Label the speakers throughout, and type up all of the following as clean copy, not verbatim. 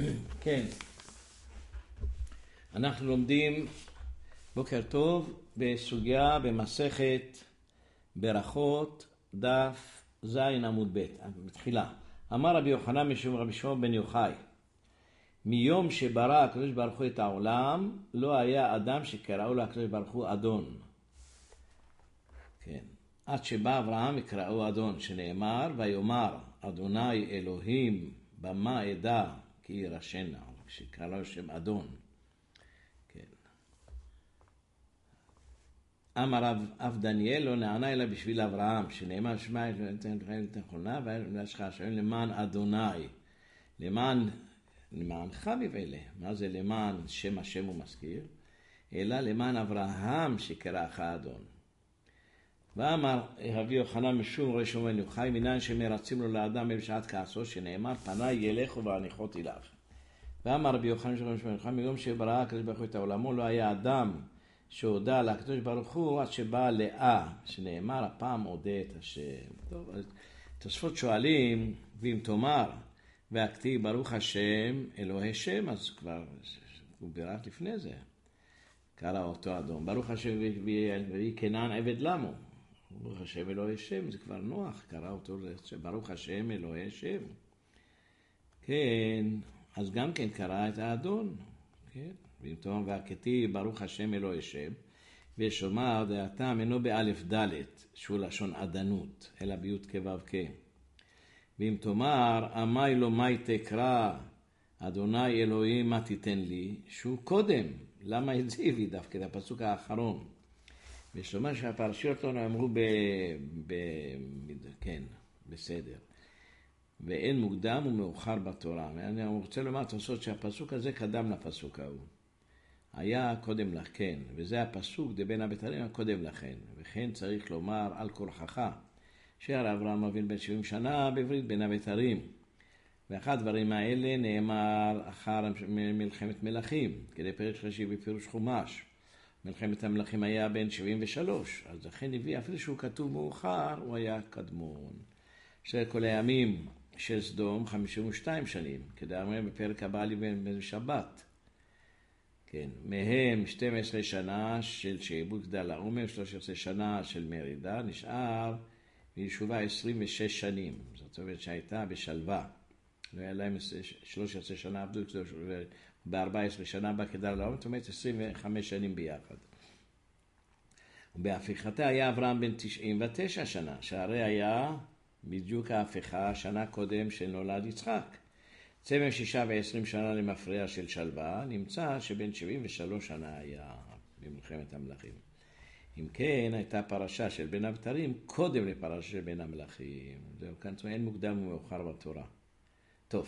Speaker 1: כן, אנחנו לומדים בוקר טוב בסוגיה במסכת ברכות דף ז עמוד ב' בתחילה. אמר רבי יוחנן משום רבי שמעון בן יוחאי, מיום שברא הקדוש ברוך הוא את העולם לא היה אדם שקראו לו הקדוש ברוך הוא אדון. כן, עד שבא אברהם יקראו אדון, שנאמר ויאמר אדוני אלוהים במה אדע כי ירשנה, שקרא לו שם אדון. כן. אמר אב דניאל לא נענה אלא בשביל אברהם, שנאמר שמע את נכונה ולשך השם למען אדוני, למענך מבעלה. מה זה למען שם השם הוא מזכיר? אלא למען אברהם שקראך אדון. ואמר רבי יוחנן משום רבי שמעון בן יוחאי, מנין שמרצים לו לאדם בשעת כעסו, שנאמר פניי ילכו והניחותי לך. ואמר רבי יוחנן משום רבי שמעון בן יוחאי, מיום שברא הקדוש ברוך הוא את העולמו לא היה אדם שהודה לקדוש ברוך הוא עד שבא לאה, שנאמר הפעם אודה את השם. טוב, תוספות שואלים, ואם תאמר והכתיב ברוך השם אלוהי שם, אז כבר הוא בירך לפני זה, קרא אותו אדון. ברוך השם ויהי כנען עבד למו, ברוך השם אלוהי שם, זה כבר נוח, קרא אותו ברוך השם אלוהי שם. כן, אז גם כן קרא את האדון. כן, ואם תאמר והכתיב ברוך השם אלוהי שם, ויש לומר דעתם אינו באלף ד' שהוא לשון עדנות, אלא ביות כו' כ'. ואם תאמר אמי לא מי תקרא אדוני אלוהים מה תיתן לי, שהוא קודם, למה את זה הביא דווקא, את הפסוק האחרון. ויש לומר שהפרשיות לא נאמרו כן, בסדר. ואין מוקדם ומאוחר בתורה. אני רוצה לומר תוספות שהפסוק הזה קדם לפסוק ההוא. היה קודם לכן, וזה הפסוק דבין הבתרים הקודם לכן. וכן צריך לומר על כורחך, שהרי אברהם אבינו בן 70 שנה בברית בין הבתרים. ואחד הדברים האלה נאמר אחר מלחמת מלכים, כדי פרק שלישי בפירוש חומש. מלחמת המלכים היה בן 73, אז לכן הביא, אפילו שהוא כתוב מאוחר, הוא היה קדמון. כל הימים של סדום 52 שנים, כדי אמר בפרק הבא לי בשבת. כן, מהם 12 שנה של שעבוד גדל העומר, 13 שנה של מרידה, נשאר בישובה 26 שנים. זאת אומרת שהייתה בשלווה. לא היה להם 13 שנה עבדות, ב-14 שנה בא כדל העומר, זאת אומרת 25 שנים ביחד. ובהפיכתה היה אברהם בן 99 שנה, שהרי היה בדיוק ההפיכה שנה קודם שנולד יצחק. צמם 6 ו-20 שנה למפריע של שלווה, נמצא שבין 73 שנה היה במלחמת המלכים. אם כן, הייתה פרשה של בין הבתרים קודם לפרשה של בין המלכים. זהו, כאן אין מוקדם ומאוחר בתורה. טוב.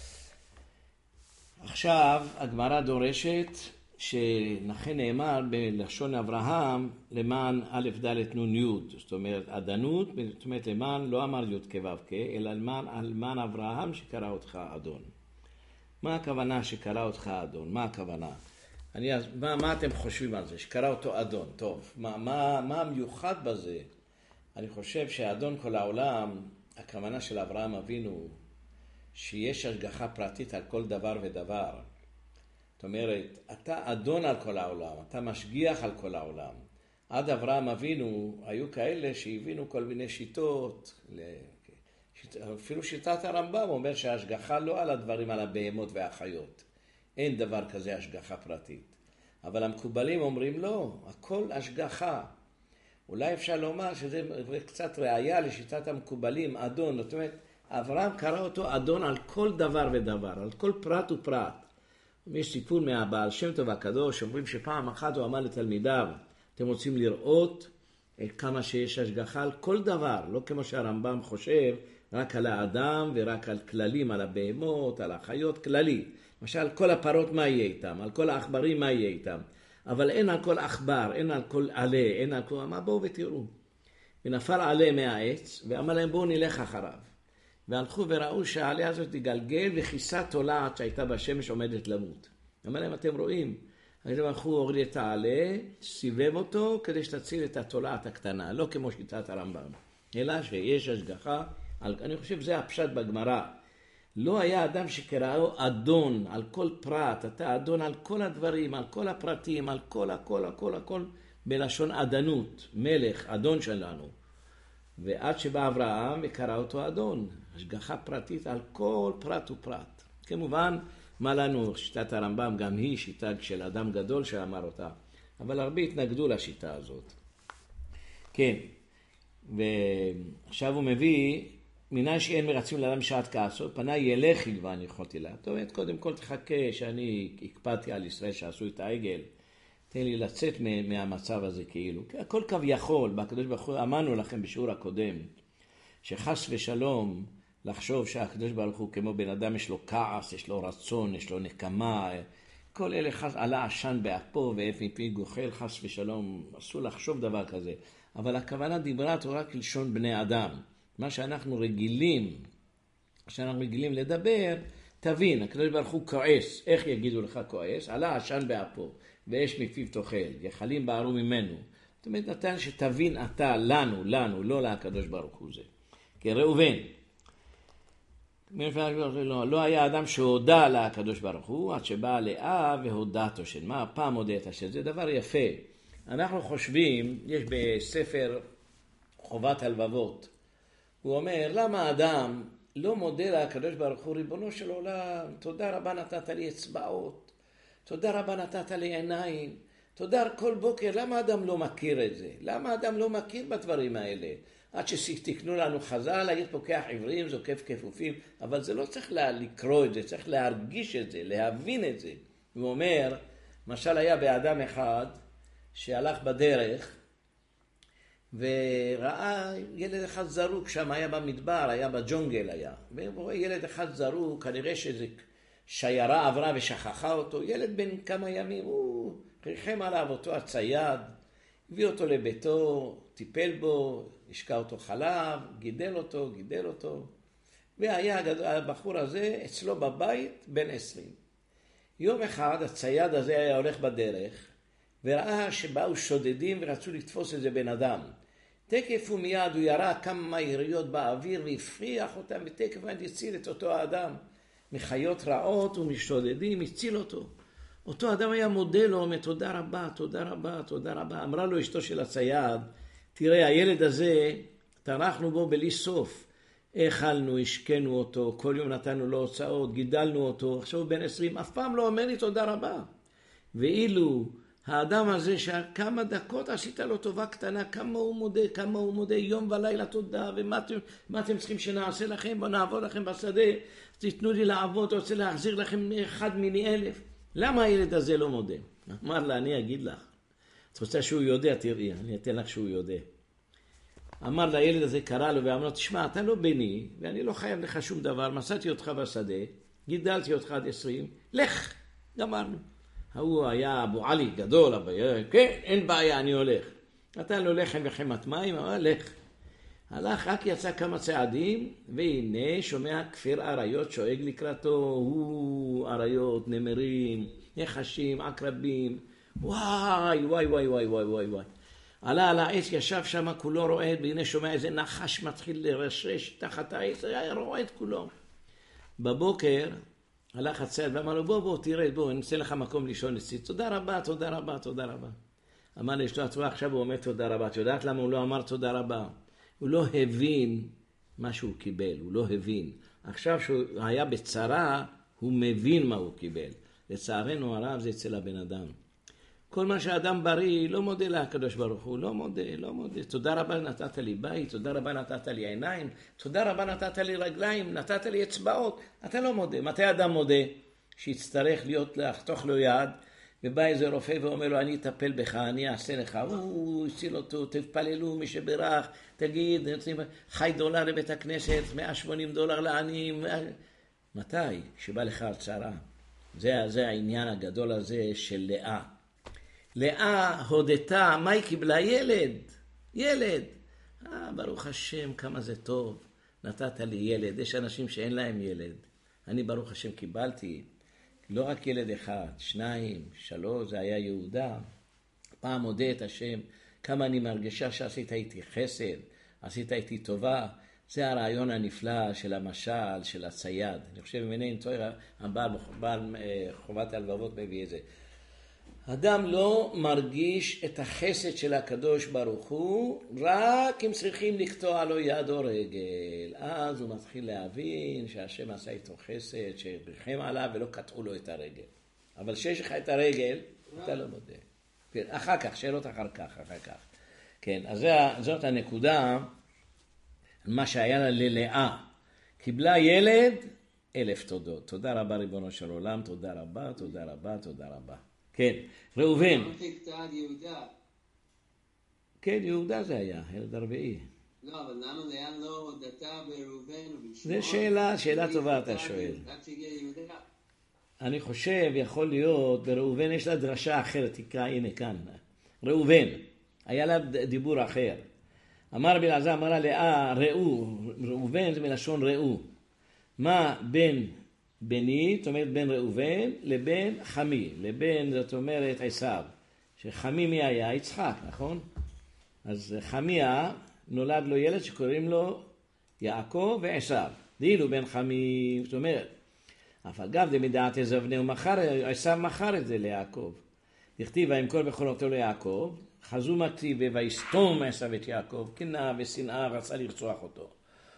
Speaker 1: עכשיו, הגמרא דורשת שנכן נאמר בלשון אברהם למען א' ד' נ' י', זאת אומרת עדנות, זאת אומרת למען לא אמר י' כו' כ', אלא למען אברהם שקרא אותך אדון. מה הכוונה שקרא אותך אדון? מה הכוונה? מה אתם חושבים על זה? שקרא אותו אדון. טוב, מה המיוחד בזה? אני חושב שהאדון כל העולם, הכוונה של אברהם אבינו, שיש השגחה פרטית על כל דבר ודבר. זאת אומרת, אתה אדון על כל העולם, אתה משגיח על כל העולם. עד אברהם אבינו היו כאלה שהבינו כל מיני שיטות, אפילו שיטת הרמב"ם אומר שההשגחה לא על הדברים, על הבהמות והחיות. אין דבר כזה השגחה פרטית. אבל המקובלים אומרים לא, הכל השגחה. אולי אפשר לומר שזה קצת ראייה לשיטת המקובלים, אדון. זאת אומרת, אברהם קרא אותו אדון על כל דבר ודבר, על כל פרט ופרט. יש סיפור מהבעל שם טוב הקדוש, אומרים שפעם אחת הוא אמר לתלמידיו, אתם רוצים לראות כמה שיש השגחה על כל דבר, לא כמו שהרמב"ם חושב, רק על האדם ורק על כללים, על הבהמות, על החיות, כללי. למשל, על כל הפרות מה יהיה איתם, על כל העכברים מה יהיה איתם. אבל אין על כל עכבר, אין על כל עלה, אין על כל... מה בואו ותראו. ונפל עלה מהעץ, ואמר להם בואו נלך אחריו. והלכו וראו שהעלה הזאת תגלגל וכיסה תולעת שהייתה בשמש עומדת למות. אמר להם, אתם רואים, הלכו הוריד את העלה, סיבב אותו כדי שתציל את התולעת הקטנה, לא כמו שיטת הרמב"ם, אלא שיש השגחה, אני חושב זה הפשט בגמרא. לא היה אדם שקראו אדון על כל פרט, אתה אדון על כל הדברים, על כל הפרטים, על כל הכל, בלשון אדנות, מלך, אדון שלנו. ועד שבא אברהם וקרא אותו אדון, השגחה פרטית על כל פרט ופרט. כמובן, מה לנו, שיטת הרמב"ם גם היא שיטה של אדם גדול שאמר אותה, אבל הרבה התנגדו לשיטה הזאת. כן, ועכשיו הוא מביא, מנין שאין מרצים לאדם שעת כעסו, פנה ילך ילבן יכולתי לה. זאת אומרת, קודם כל תחכה שאני הקפדתי על ישראל שעשו את העגל, תן לי לצאת מהמצב הזה כאילו. הכל כביכול, בקדוש ברוך הוא, אמרנו לכם בשיעור הקודם, שחס ושלום לחשוב שהקדוש ברוך הוא כמו בן אדם יש לו כעס, יש לו רצון, יש לו נקמה, כל אלה עלה עשן באפו ואף מפי גוחל, חס ושלום, אסור לחשוב דבר כזה. אבל הכוונה דיברה התורה כלשון בני אדם. מה שאנחנו רגילים לדבר, תבין, הקדוש ברוך הוא כועס. איך יגידו לך כועס? עלה עשן באפו ואש מפיו תאכל, גחלים בערו ממנו. זאת אומרת, נתן שתבין אתה, לנו, לא לקדוש ברוך הוא זה. כראובן. לא היה אדם שהודע לקדוש ברוך הוא, עד שבא לאה והודעתו של מה, פעם הודעת השם. זה דבר יפה. אנחנו חושבים, יש בספר חובת הלבבות, הוא אומר, למה אדם לא מודה לקדוש ברוך הוא, ריבונו של עולם, תודה רבה נתת לי אצבעות, תודה רבה נתת לי עיניים, תודה כל בוקר, למה אדם לא מכיר את זה? למה אדם לא מכיר בדברים האלה? עד שתקנו לנו חז"ל, להגיד פוקח עברים, זוקף כפופים, אבל זה לא צריך לקרוא את זה, צריך להרגיש את זה, להבין את זה. הוא אומר, משל היה באדם אחד שהלך בדרך, וראה ילד אחד זרוק שם, היה במדבר, היה בג'ונגל היה. והוא רואה ילד אחד זרוק, כנראה שזה שיירה עברה ושכחה אותו. ילד בן כמה ימים, הוא ריחם עליו אותו הצייד, הביא אותו לביתו, טיפל בו, השקע אותו חלב, גידל אותו. והיה הבחור הזה אצלו בבית בן 20. יום אחד הצייד הזה היה הולך בדרך, וראה שבאו שודדים ורצו לתפוס איזה בן אדם. תקף ומיד הוא ירה כמה יריות באוויר והפריח אותם, ותקף ומיד הציל את אותו האדם. מחיות רעות ומשודדים הציל אותו. אותו אדם היה מודה לו, אומר תודה רבה, תודה רבה, תודה רבה. אמרה לו אשתו של הצייד, תראה הילד הזה טרחנו בו בלי סוף. אכלנו, השקנו אותו, כל יום נתנו לו הוצאות, גידלנו אותו, עכשיו הוא בן 20, אף פעם לא אומר לי תודה רבה. ואילו האדם הזה שכמה דקות עשית לו טובה קטנה, כמה הוא מודה, יום ולילה תודה, ומה אתם צריכים שנעשה לכם? בוא נעבוד לכם בשדה, תיתנו לי לעבוד, רוצה להחזיר לכם 1 מני 1,000. למה הילד הזה לא מודה? אמר לה, אני אגיד לך. את רוצה שהוא יודע, תראי, אני אתן לך שהוא יודע. אמר לילד הזה, קרא לו ואמר לו, תשמע, אתה לא בני, ואני לא חייב לך שום דבר, מצאתי אותך בשדה, גידלתי אותך עד 20, לך, גמרנו. הוא היה אבו עלי גדול, כן, אין בעיה, אני הולך. נתן לו לחם וחמת מים, אמר, לך. הלך, רק יצא כמה צעדים, והנה שומע כפיר אריות שואג לקראתו, הוא אריות, נמרים, נחשים, עקרבים, וואי. עלה על העץ, ישב שם, כולו רועד, והנה שומע איזה נחש מתחיל לרשש תחת העץ, היה רועד כולו. בבוקר הלך הצייד ואמר לו, בוא, תראה, אני אמצא לך מקום לישון אצלי. תודה רבה. אמר לאשתו, עכשיו הוא אומר תודה רבה. את יודעת למה הוא לא אמר תודה רבה? הוא לא הבין מה שהוא קיבל, הוא לא הבין. עכשיו שהוא היה בצרה, הוא מבין מה הוא קיבל. לצערנו הרב זה אצל הבן אדם. כל מה שאדם בריא לא מודה לקדוש ברוך הוא, לא מודה. תודה רבה נתת לי בית, תודה רבה נתת לי עיניים, תודה רבה נתת לי רגליים, נתת לי אצבעות. אתה לא מודה. מתי אדם מודה? שיצטרך לחתוך לו יד, ובא איזה רופא ואומר לו, אני אטפל בך, אני אעשה לך. הוא הציל אותו, תפללו מי שברך, תגיד, $5 לבית הכנסת, $180 לעניים. מתי? שבא לך הצרה. זה העניין הגדול הזה של לאה. לאה הודתה, מה היא קיבלה? ילד. ברוך השם, כמה זה טוב. נתת לי ילד. יש אנשים שאין להם ילד. אני ברוך השם קיבלתי. לא רק ילד אחד, 2, 3, זה היה יהודה. פעם הודה את השם, כמה אני מרגישה שעשית איתי חסד, עשית איתי טובה. זה הרעיון הנפלא של המשל, של הצייד. אני חושב, אם אינני טועה, הבעל חובת הלבבות מביא את זה. אדם לא מרגיש את החסד של הקדוש ברוך הוא, רק אם צריכים לקטוע לו יד או רגל. אז הוא מתחיל להבין שהשם עשה איתו חסד, שריחם עליו ולא קטעו לו את הרגל. אבל שיש לך את הרגל, אתה לא מודה. כן, אחר כך, שאלות אחר כך. כן, אז זאת הנקודה, מה שהיה לה ללאה. קיבלה ילד, 1000 תודות. תודה רבה ריבונו של עולם, תודה רבה. כן, ראובן. כן, יהודה זה היה, הילד הרביעי.
Speaker 2: לא, אבל למה לאן לא הודתה בראובן
Speaker 1: ובשמעון? זו שאלה טובה אתה שואל. אני חושב, יכול להיות, בראובן יש לה דרשה אחרת, תקרא, הנה כאן. ראובן, היה לה דיבור אחר. אמר בלעזר, אמרה לאה, ראובן זה מלשון ראו. מה בין בני, זאת אומרת בין ראובן, לבין חמי, לבין זאת אומרת עשיו, שחמי מי היה? יצחק, נכון? אז חמיה נולד לו ילד שקוראים לו יעקב ועשיו, דהילו בין חמי, זאת אומרת, אף אגב דמדעת עזבני עשיו מכר את זה ליעקב, הכתיב וימכור בכורתו ליעקב, חזו מכתיב ויסתום עשיו את יעקב, קנאה ושנאה רצה לרצוח אותו,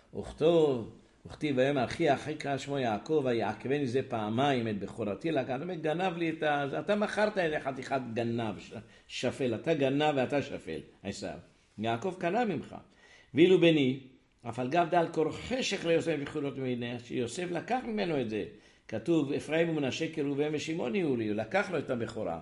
Speaker 1: וכתיב ויאמר אחי קרא שמו יעקב ויעקבני זה פעמיים את בכורתי לקחת, גנב לי את אתה מכרת את חתיכת גנב שפל, אתה גנב ואתה שפל עשיו, יעקב קנה ממך. ואילו בני אף על גב דל קור חשך ליוסף בכורות ממנה, שיוסף לקח ממנו את זה, כתוב אפרים ומנשה כראובן ושמעון יהיו לי, הוא לקח לו את הבכורה.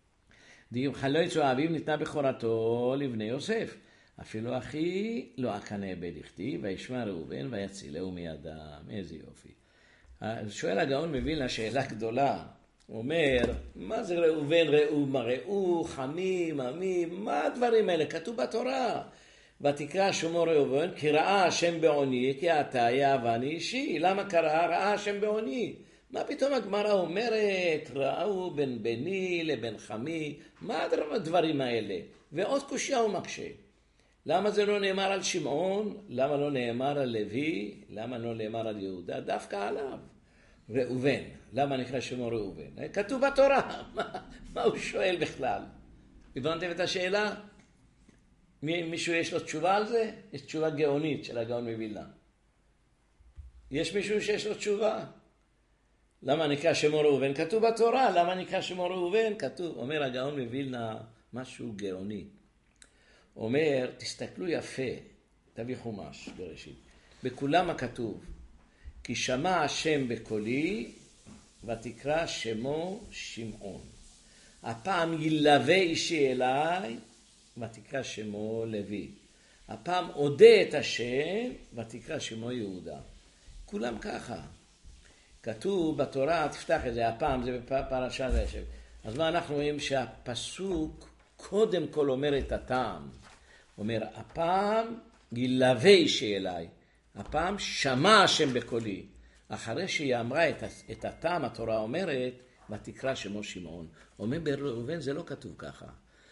Speaker 1: לא יצאו אביו ניתנה בכורתו לבני יוסף, אפילו אחי לא אקנה בדכתי, וישמע ראובן ויצילהו מידם. איזה יופי. שואל הגאון מווילנה שאלה גדולה. הוא אומר, מה זה ראובן, ראו, חמי, ממי, מה הדברים האלה? כתוב בתורה. ותקרא שמו ראובן, כי ראה השם בעוני, כי אתה יאהבני אישי. למה קרא? ראה השם בעוני. מה פתאום הגמרא אומרת, ראו בין בני לבין חמי, מה הדברים האלה? ועוד קושיה הוא מקשה. למה זה לא נאמר על שמעון? למה לא נאמר על לוי? למה לא נאמר על יהודה? דווקא עליו. ראובן. למה נקרא שמו ראובן? כתוב בתורה. מה הוא שואל בכלל? הבנתם את השאלה? מישהו יש לו תשובה על זה? יש תשובה גאונית של הגאון מווילנה. יש מישהו שיש לו תשובה? למה נקרא שמו ראובן? כתוב בתורה. למה נקרא שמו ראובן? כתוב. אומר הגאון מווילנה משהו גאוני. אומר, תסתכלו יפה, תביא חומש בראשית. בכולם הכתוב, כי שמע השם בקולי, ותקרא שמו שמעון. הפעם ילווה אישי אליי, ותקרא שמו לוי. הפעם עודה את השם, ותקרא שמו יהודה. כולם ככה. כתוב בתורה, תפתח את זה, הפעם זה בפרשת וישב. אז מה אנחנו רואים? שהפסוק קודם כל אומר את הטעם. אומר, הפעם ילווה אישי אליי. הפעם שמע השם בקולי. אחרי שהיא אמרה את הטעם, התורה אומרת, ותקרא שמו שמעון. אומר בראובן זה לא כתוב ככה.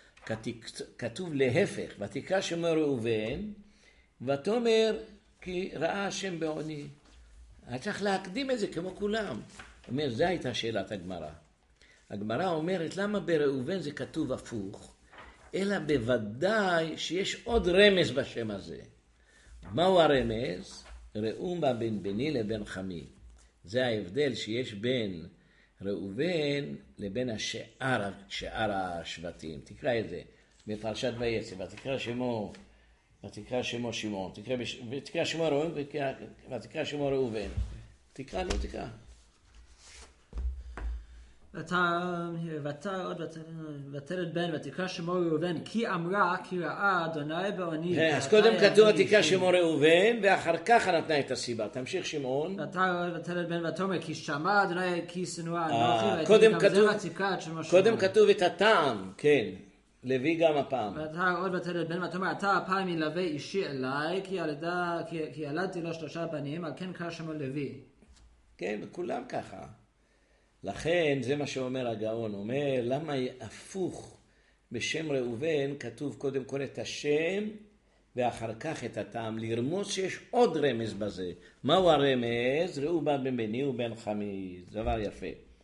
Speaker 1: כתוב להפך, ותקרא שמו ראובן, ותאמר כי ראה השם בעוני. היה צריך להקדים את זה כמו כולם. אומר, זו הייתה שאלת הגמרא. הגמרא אומרת, למה בראובן זה כתוב הפוך? אלא בוודאי שיש עוד רמז בשם הזה. מהו הרמז? ראום בה בין בני לבין חמי. זה ההבדל שיש בין ראובן לבין שאר השבטים. תקרא את זה בפרשת ויצא, ותקרא שמו שמעון, ותקרא שמו ראובן, ותקרא שמו ראובן. תקרא, לא תקרא.
Speaker 3: ותר עוד ותלת בן ותקרא שמו ראובן כי אמרה כי ראה אדוני בעוני.
Speaker 1: אז קודם כתוב ותקרא שמו ראובן ואחר כך נתנה את הסיבה. תמשיך שמעון.
Speaker 3: ותר עוד ותלת בן ותאמר כי שמע אדוני כי שנואה אנוכי.
Speaker 1: קודם כתוב את הטעם, כן. לוי גם הפעם.
Speaker 3: ותר עוד ותלת בן ותאמר אתה הפעם ילווה אישי אליי כי ילדתי לו 3 בנים על כן קרא שמו לוי.
Speaker 1: כן, וכולם ככה. לכן זה מה שאומר הגאון, אומר למה הפוך בשם ראובן כתוב קודם כל את השם ואחר כך את הטעם, לרמוז שיש עוד רמז בזה. מהו הרמז? ראו בן בני ובן חמיס, דבר יפה.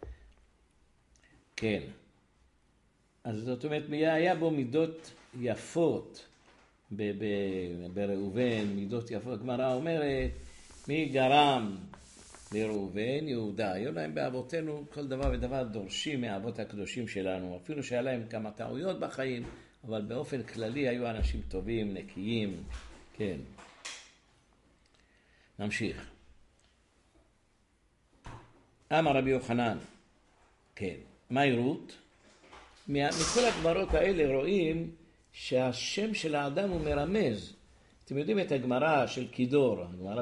Speaker 1: כן. אז זאת אומרת, היה בו מידות יפות בראובן, מידות יפות. הגמרא אומרת, מי גרם לראובן? יהודה. היו להם באבותינו כל דבר ודבר דורשים מהאבות הקדושים שלנו, אפילו שהיה להם כמה טעויות בחיים, אבל באופן כללי היו אנשים טובים, נקיים, כן. נמשיך. אמר רבי יוחנן, כן, מהי רות? מכל הגמרות האלה רואים שהשם של האדם הוא מרמז. אתם יודעים את הגמרא של קידור, הגמרא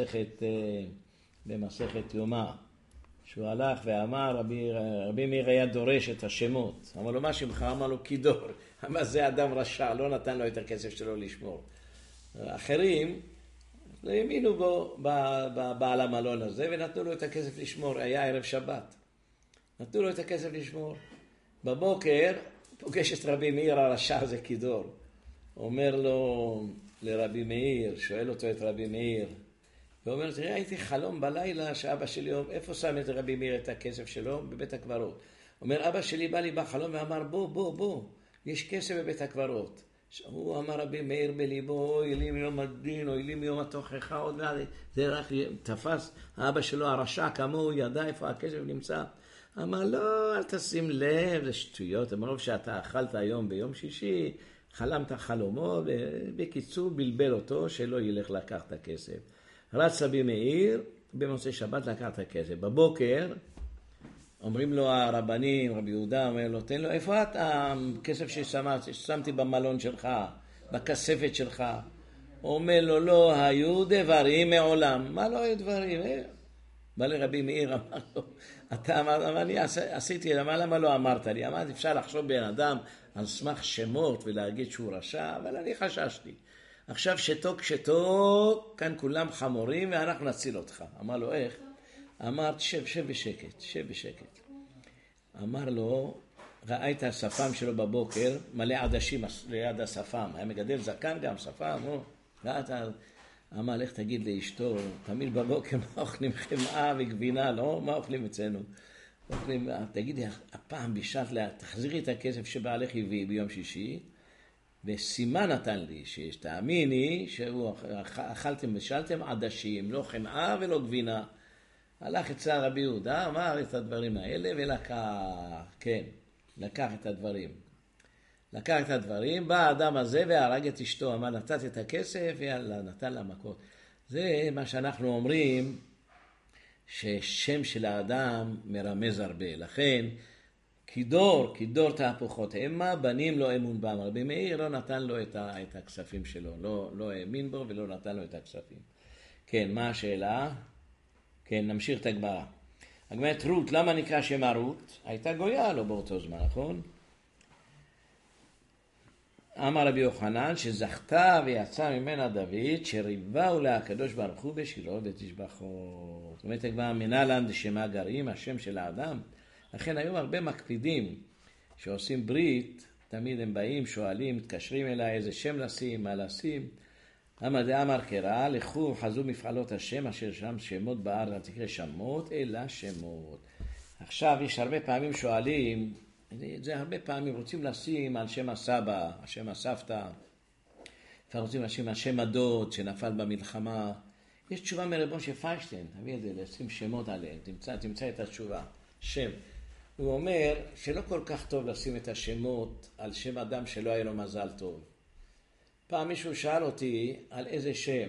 Speaker 1: במסכת יומא, שהוא הלך ואמר, רבי מאיר היה דורש את השמות. אמר לו, מה שמך? אמר לו, קידור. אמר, זה אדם רשע, לא נתן לו את הכסף שלו לשמור. אחרים האמינו בו בעל המלון הזה ונתנו לו את הכסף לשמור. היה ערב שבת. נתנו לו את הכסף לשמור. בבוקר פוגש את רבי מאיר הרשע הזה קידור. אומר לו לרבי מאיר, שואל אותו את רבי מאיר, ואומר, תראה, הייתי חלום בלילה שאבא שלי, איפה שם את רבי מאיר את הכסף שלו? בבית הקברות. אומר, אבא שלי בא לי בחלום ואמר, בוא, יש כסף בבית הקברות. הוא אמר רבי מאיר בליבו, אוי לי מיום הדין, אוי לי מיום התוכחה, עוד מעט, זה רק תפס, האבא שלו הרשע כמוהו, ידע איפה הכסף נמצא. אמר, לא, אל תשים לב, זה שטויות, אמרו שאתה אכלת היום ביום שישי, חלמת חלומו, ובקיצור בלבל אותו שלא ילך לקח את הכסף. רץ רבי מאיר, במוצאי שבת לקח את הכסף. בבוקר, אומרים לו הרבנים, רבי יהודה אומר לו, תן לו, איפה אתה הכסף ששמתי במלון שלך, בכספת שלך? אומר לו, לא היו דברים מעולם. מה לא היו דברים? בא לרבי מאיר, אמר לו, אתה אמר, אני עשיתי, למה לא אמרת לי? אמרתי, אפשר לחשוב בן אדם על סמך שמות ולהגיד שהוא רשע, אבל אני חששתי. עכשיו שתוק, כאן כולם חמורים ואנחנו נציל אותך. אמר לו, איך? אמר, שב בשקט. אמר לו, ראה את השפם שלו בבוקר, מלא עדשים ליד השפם. היה מגדל זקן גם, שפם, אמר, לך תגיד לאשתו, תמיד בבוקר מה אוכלים חמאה וגבינה, לא? מה אוכלים אצלנו? תגידי, הפעם בשעת תחזירי את הכסף שבעלך הביא ביום שישי, וסימן נתן לי, שתאמיני שאכלתם ושאלתם עדשים, לא חמאה ולא גבינה. הלך אצל רבי יהודה, אמר את הדברים האלה לקח את הדברים. לקח את הדברים, בא האדם הזה והרג את אשתו, אמר נתת את הכסף, ויאללה, נתן לה מכות. זה מה שאנחנו אומרים, ששם של האדם מרמז הרבה. לכן, קידור תהפוכות המה, בנים לא אמון בם. רבי מאיר לא נתן לו את הכספים שלו, לא האמין בו ולא נתן לו את הכספים. כן, מה השאלה? כן, נמשיך את הגמרא. הגמרת רות, למה נקרא שמה רות? הייתה גויה לו באותו זמן, נכון? אמר רבי יוחנן שזכתה ויצא ממנה דוד שריבהו לה הקדוש ברוך הוא בשירו ותשבחו. זאת אומרת, הגמרא מנהלן דשמה גרים, השם של האדם. לכן היום הרבה מקפידים שעושים ברית, תמיד הם באים, שואלים, מתקשרים אליי איזה שם לשים, מה לשים. אמר קרא, לכו חזו מפעלות השם אשר שם שמות בארץ, תקרא שמות אלא שמות. עכשיו יש הרבה פעמים שואלים, זה הרבה פעמים רוצים לשים על שם הסבא, השם הסבתא, רוצים לשים על שם הדוד שנפל במלחמה. יש תשובה מרבון של פיינשטיין, תביא את זה, לשים שמות עליהם, תמצא את התשובה, שם. הוא אומר שלא כל כך טוב לשים את השמות על שם אדם שלא היה לו מזל טוב. פעם מישהו שאל אותי על איזה שם.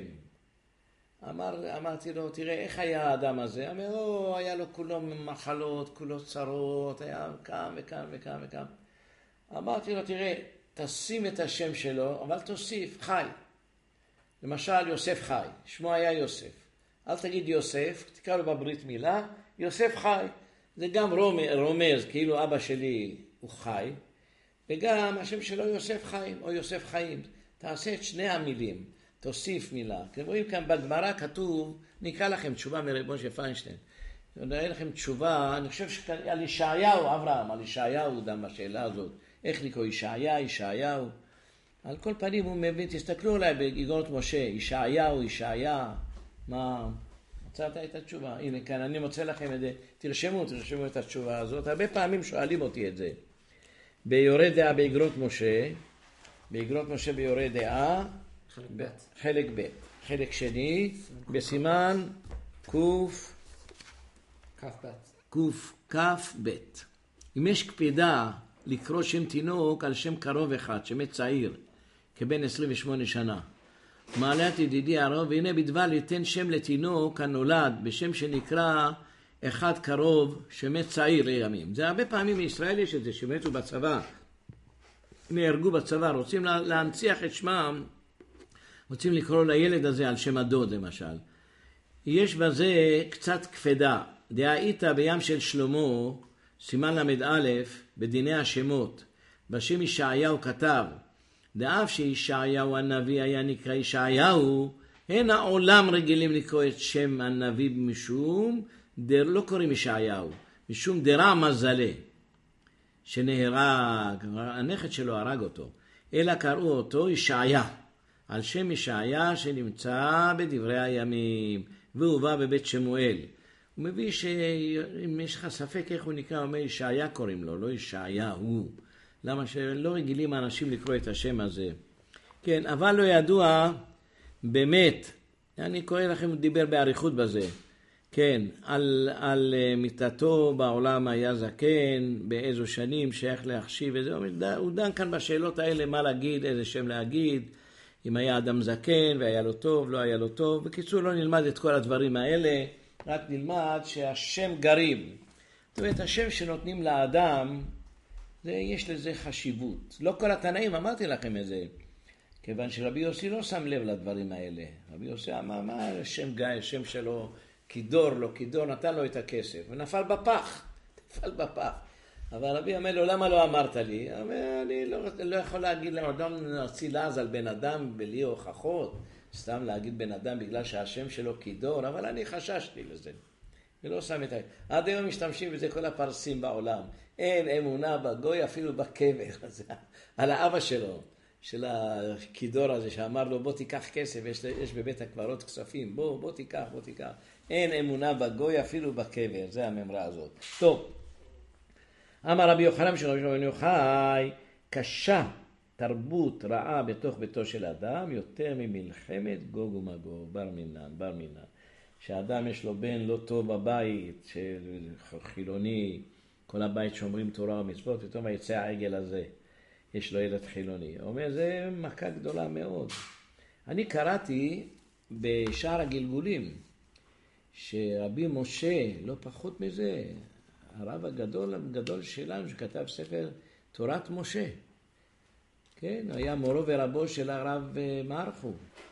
Speaker 1: אמרתי לו, תראה, איך היה האדם הזה? אמר, היה לו כולו מחלות, כולו צרות, היה כאן וכאן. אמרתי לו, תראה, תשים את השם שלו, אבל תוסיף, חי. למשל, יוסף חי, שמו היה יוסף. אל תגיד יוסף, תקרא לו בברית מילה, יוסף חי. זה גם רומז, כאילו אבא שלי הוא חי, וגם השם שלו יוסף חיים, או יוסף חיים. תעשה את שני המילים, תוסיף מילה. אתם רואים כאן בגמרא כתוב, נקרא לכם תשובה מרבון של פיינשטיין. נראה לכם תשובה, אני חושב שעל ישעיהו, אברהם, על ישעיהו דם בשאלה הזאת. איך לקרוא ישעיהו? על כל פנים הוא מבין, תסתכלו עליי באגרות משה, ישעיה, מה... מצאת את התשובה. הנה כאן, אני מוצא לכם את זה. תרשמו את התשובה הזאת. הרבה פעמים שואלים אותי את זה. ביורה דעה באגרות משה ביורה דעה, חלק ב'. חלק שני, בסימן קכ"ב. אם יש קפידה לקרוא שם תינוק על שם קרוב אחד, שמת צעיר, כבן 28 שנה, מעלת ידידי הרב, והנה בדבר ליתן שם לתינוק הנולד בשם שנקרא אחד קרוב שמת צעיר לימים. זה הרבה פעמים בישראל יש את זה, שמתו בצבא, נהרגו בצבא, רוצים להנציח את שמם, רוצים לקרוא לילד הזה על שם הדוד למשל. יש בזה קצת כפדה. דהאית בים של שלמה, סימן למד א', בדיני השמות, בשם ישעיהו כתב, דאף שישעיהו הנביא היה נקרא ישעיהו, הן העולם רגילים לקרוא את שם הנביא משום, לא קוראים ישעיהו, משום דרע מזלה, שנהרג, הנכד שלו הרג אותו, אלא קראו אותו ישעיה, על שם ישעיה שנמצא בדברי הימים, והוא בא בבית שמואל. הוא מביא שאם יש לך ספק איך הוא נקרא, הוא אומר ישעיה קוראים לו, לא ישעיהו. למה שלא רגילים האנשים לקרוא את השם הזה. כן, אבל לא ידוע באמת, אני קורא לכם, הוא דיבר בעריכות בזה, כן, על מיטתו בעולם היה זקן, באיזו שנים שייך להחשיב, הוא דן כאן בשאלות האלה, מה להגיד, איזה שם להגיד, אם היה אדם זקן והיה לו טוב, לא היה לו טוב. בקיצור, לא נלמד את כל הדברים האלה, רק נלמד שהשם גרים. זאת אומרת, השם שנותנים לאדם, יש לזה חשיבות. לא כל התנאים, אמרתי לכם את זה, כיוון שרבי יוסי לא שם לב לדברים האלה. רבי יוסי אמר, מה השם גיא, השם שלו, כידור, לא כידור, נתן לו את הכסף, ונפל בפח. אבל רבי אומר לו, למה לא אמרת לי? אני לא יכול להגיד לאדם נוציא לעז על בן אדם בלי הוכחות, סתם להגיד בן אדם בגלל שהשם שלו כידור, אבל אני חששתי לזה. ולא שם את זה. עד היום משתמשים בזה כל הפרסים בעולם. אין אמונה בגוי אפילו בקבר הזה, על האבא שלו, של הכידור הזה, שאמר לו בוא תיקח כסף, יש בבית הקברות כספים, בוא תיקח. אין אמונה בגוי אפילו בקבר, זה הממרה הזאת. טוב. אמר רבי יוחנן של רבי בן יוחאי, קשה תרבות רעה בתוך ביתו של אדם יותר ממלחמת גוג ומגוג, בר מינן. שאדם יש לו בן לא טוב בבית, חילוני, כל הבית שומרים תורה ומצוות, פתאום יצא העגל הזה, יש לו ילד חילוני. הוא אומר, זה מכה גדולה מאוד. אני קראתי בשער הגלגולים, שרבי משה, לא פחות מזה, הרב הגדול שלנו שכתב ספר תורת משה, כן, היה מורו ורבו של הרב מרחו,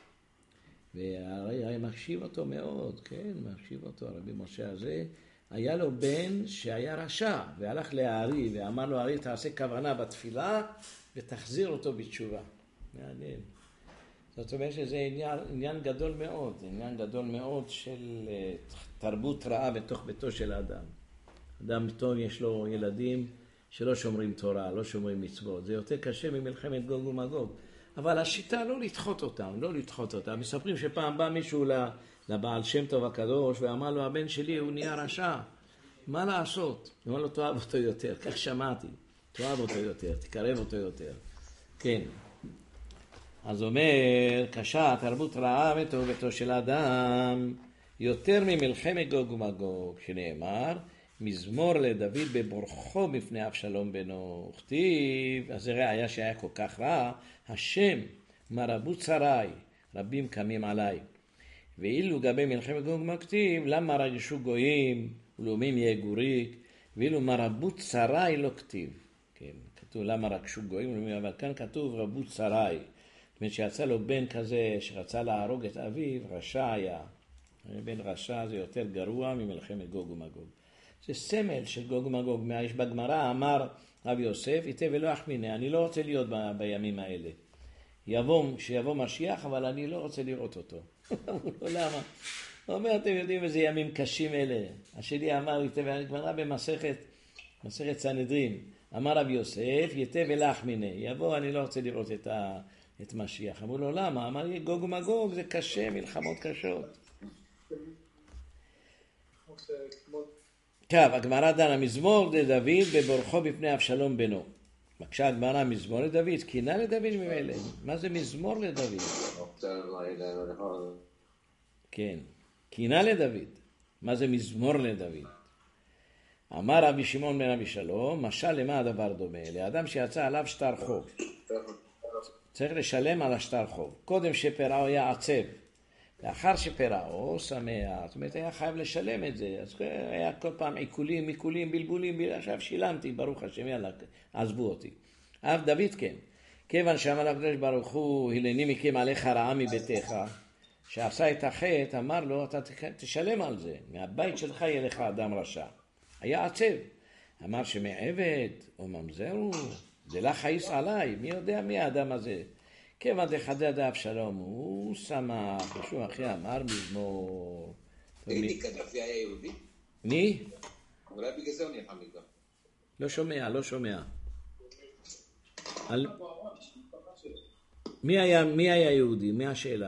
Speaker 1: והרי מחשיב אותו מאוד, כן, מחשיב אותו, הרבי משה הזה, היה לו בן שהיה רשע, והלך להארי, ואמר לו, הארי תעשה כוונה בתפילה, ותחזיר אותו בתשובה. מעניין. זאת אומרת שזה עניין גדול מאוד של תרבות רעה בתוך ביתו של האדם. אדם טוב יש לו ילדים שלא שומרים תורה, לא שומרים מצוות. זה יותר קשה ממלחמת גוג ומגוג. אבל השיטה לא לדחות אותם. מספרים שפעם בא מישהו לבעל שם טוב הקדוש ואמר לו, הבן שלי הוא נהיה רשע. מה לעשות? הוא אמר לו, תאהב אותו יותר. כך שמעתי. תאהב אותו יותר, תקרב אותו יותר. כן. אז אומר, קשה תרבות רעה בתוך ביתו של אדם יותר ממלחמת גוג ומגוג, שנאמר, מזמור לדוד בבורחו מפני אבשלום בנו, כתיב, אז זה ראיה שהיה כל כך רע, השם מרבו צרי, רבים קמים עליי. ואילו גבי מלחמת גוג ומגוג כתיב, למה רגשו גויים ולאומים יגוריק, ואילו מרבו צרי לא כתיב. כן, כתוב למה רגשו גויים ולאומים, אבל כאן כתוב רבו צרי. זאת אומרת שיצא לו בן כזה שרצה להרוג את אביו, רשע היה. בן רשע זה יותר גרוע ממלחמת גוג ומגוג. זה סמל של גוג ומגוג. מהאיש בגמרא אמר רבי יוסף, איתה ולא אחמיני, אני לא רוצה להיות בימים האלה. שיבוא משיח, אבל אני לא רוצה לראות אותו. למה? הוא אומר, אתם יודעים איזה ימים קשים אלה. השני אמר, איתה ולגמרא במסכת סנהדרין. אמר רבי יוסף, איתה ולא אחמיני. יבוא, אני לא רוצה לראות את משיח. אמרו לו, למה? אמר לי, גוג ומגוג זה קשה, מלחמות קשות. טוב, הגמרא דנה מזמור לדוד בבורחו בפני אבשלום בנו. בבקשה, הגמרא מזמור לדוד, קינה לדוד ממילא. מה זה מזמור לדוד? כן, קינה לדוד. מה זה מזמור לדוד? אמר רבי שמעון בן אבי שלום, משל למה הדבר דומה? לאדם שיצא עליו שטר חוב. צריך לשלם על השטר חוב. קודם שפרעו היה עצב. לאחר שפרעו שמח. זאת אומרת, היה חייב לשלם את זה. אז היה כל פעם עיקולים, בלבולים. עכשיו שילמתי, ברוך השם, יאללה, עזבו אותי. אף דוד כן. כיוון שאמר הקדוש ברוך הוא, הלני מכם עליך רעה מביתך, שעשה את החטא, אמר לו, אתה תשלם על זה. מהבית שלך יהיה לך אדם רשע. היה עצב. אמר שמעבד או ממזר הוא, זה לך חייס עליי. מי יודע מי האדם הזה? כיוון דחדד אבשלום, הוא שמח, משהו אחי אמר מזמור.
Speaker 2: הייתי קדפי היה יהודי?
Speaker 1: מי?
Speaker 2: אולי בגלל זה הוא נהיה חמיגה.
Speaker 1: לא שומע. מי היה יהודי? מי השאלה?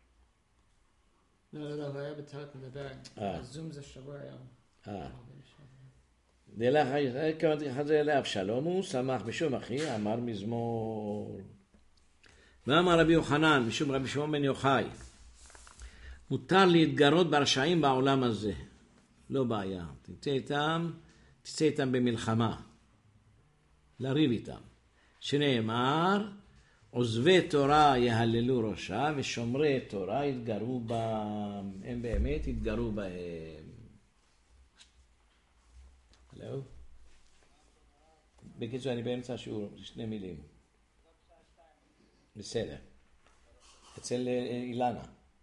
Speaker 3: לא, הוא היה בתחילת מדבר. הזום זה שבוע היום.
Speaker 1: דלך כיוון דחדד לאבשלום, הוא שמח משום אחי אמר מזמור. ואמר רבי יוחנן, משום רבי שמעון בן יוחאי, מותר להתגרות ברשעים בעולם הזה. לא בעיה. תצא איתם במלחמה. לריב איתם. שנאמר, עוזבי תורה יהללו ראשה, ושומרי תורה יתגרו בהם. הם באמת יתגרו בהם. הלו? בקיצור, אני באמצע שיעור, 2 מילים. בסדר. אצל אילנה.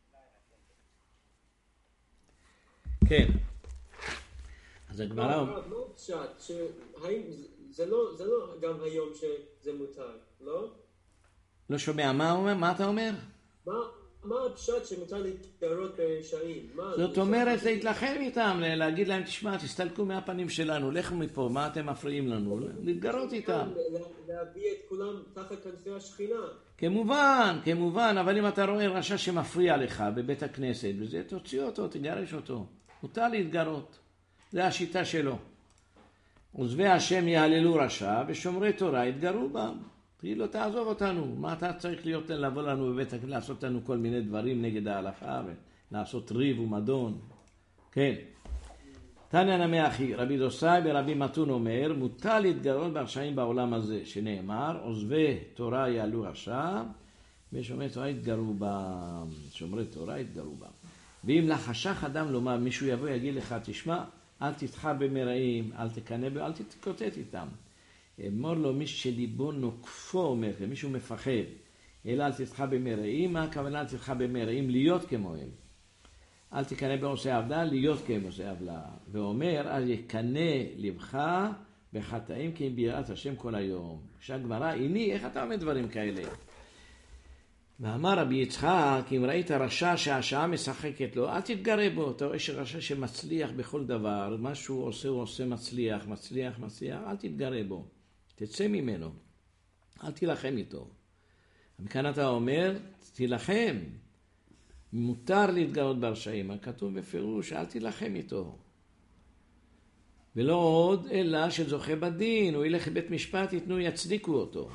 Speaker 1: כן. אז הגמרא...
Speaker 4: מה פשט? זה לא גם היום שזה מותר, לא?
Speaker 1: לא שומע. מה אתה אומר?
Speaker 4: מה הפשט שמותר להתגרות ברשעים?
Speaker 1: זאת אומרת להתלחם איתם, להגיד להם, תשמע, תסתלקו מהפנים שלנו, לכו מפה, מה אתם מפריעים לנו? להתגרות איתם.
Speaker 4: להביא את כולם תחת כנפי השכינה.
Speaker 1: כמובן, אבל אם אתה רואה רשע שמפריע לך בבית הכנסת, וזה תוציא אותו, תגרש אותו. מותר להתגרות. זה השיטה שלו. עוזבי השם יהללו רשע, ושומרי תורה יתגרו בם. תגיד לו, תעזוב אותנו. מה אתה צריך לבוא לנו בבית הכנסת, לעשות לנו כל מיני דברים נגד ההלכה, ולעשות ריב ומדון. כן. תניא נמי אחי, רבי דוסאי ורבי מתון אומר, מותר להתגרות ברשעים בעולם הזה, שנאמר, עוזבי תורה יעלו רשע, ושומרי תורה יתגרו בם. שומרי תורה יתגרו בם. ואם לחשך אדם לומר, מישהו יבוא יגיד לך, תשמע, אל תתחר במרעים, אל תקנא, אל תתקוטט איתם. אמור לו מי שליבו נוקפו, אומר, מישהו מפחד, אלא אל תתחר במרעים, מה הכוונה אל תתחר במרעים? להיות כמוהם. אל תקנא בעושי עוולה, להיות כעושי עוולה. ואומר, אל יקנא לבך בחטאים כי אם ביראת השם כל היום. שהגמרא, הנה, איך אתה אומר דברים כאלה? ואמר רבי יצחק, אם ראית רשע שהשעה משחקת לו, אל תתגרה בו. אתה רואה שרשע שמצליח בכל דבר, מה שהוא עושה, הוא עושה מצליח, אל תתגרה בו. תצא ממנו. אל תילחם איתו. מכאן אתה אומר, תילחם. מותר להתגרות ברשעים. כתוב בפירוש, אל תילחם איתו. ולא עוד, אלא שזוכה בדין, הוא ילך לבית משפט, יצדיקו אותו.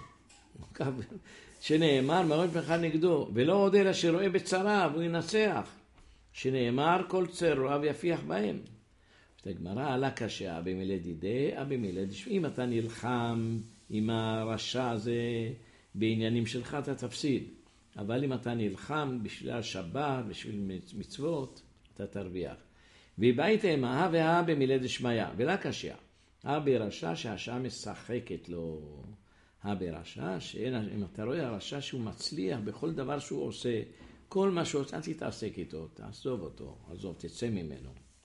Speaker 1: שנאמר, מראש אחד נגדו, ולא עוד אלא שרואה בצרה, והוא ינצח. שנאמר, כל צר רואיו יפיח בהם. הגמרא עלה קשה, אבי מילד ידי, אבי מילד, אם אתה נלחם עם הרשע הזה בעניינים שלך, אתה תפסיד. אבל אם אתה נלחם בשביל השבת, בשביל מצוות, אתה תרוויח. והבאיתם, אבי מילד שמיה, ולא קשה. אבי רשע שהשעה משחקת לו. ברשע, אם אתה רואה הרשע שהוא מצליח בכל דבר שהוא עושה, כל מה שהוא עושה, אל תתעסק איתו, תעזוב אותו, תצא ממנו.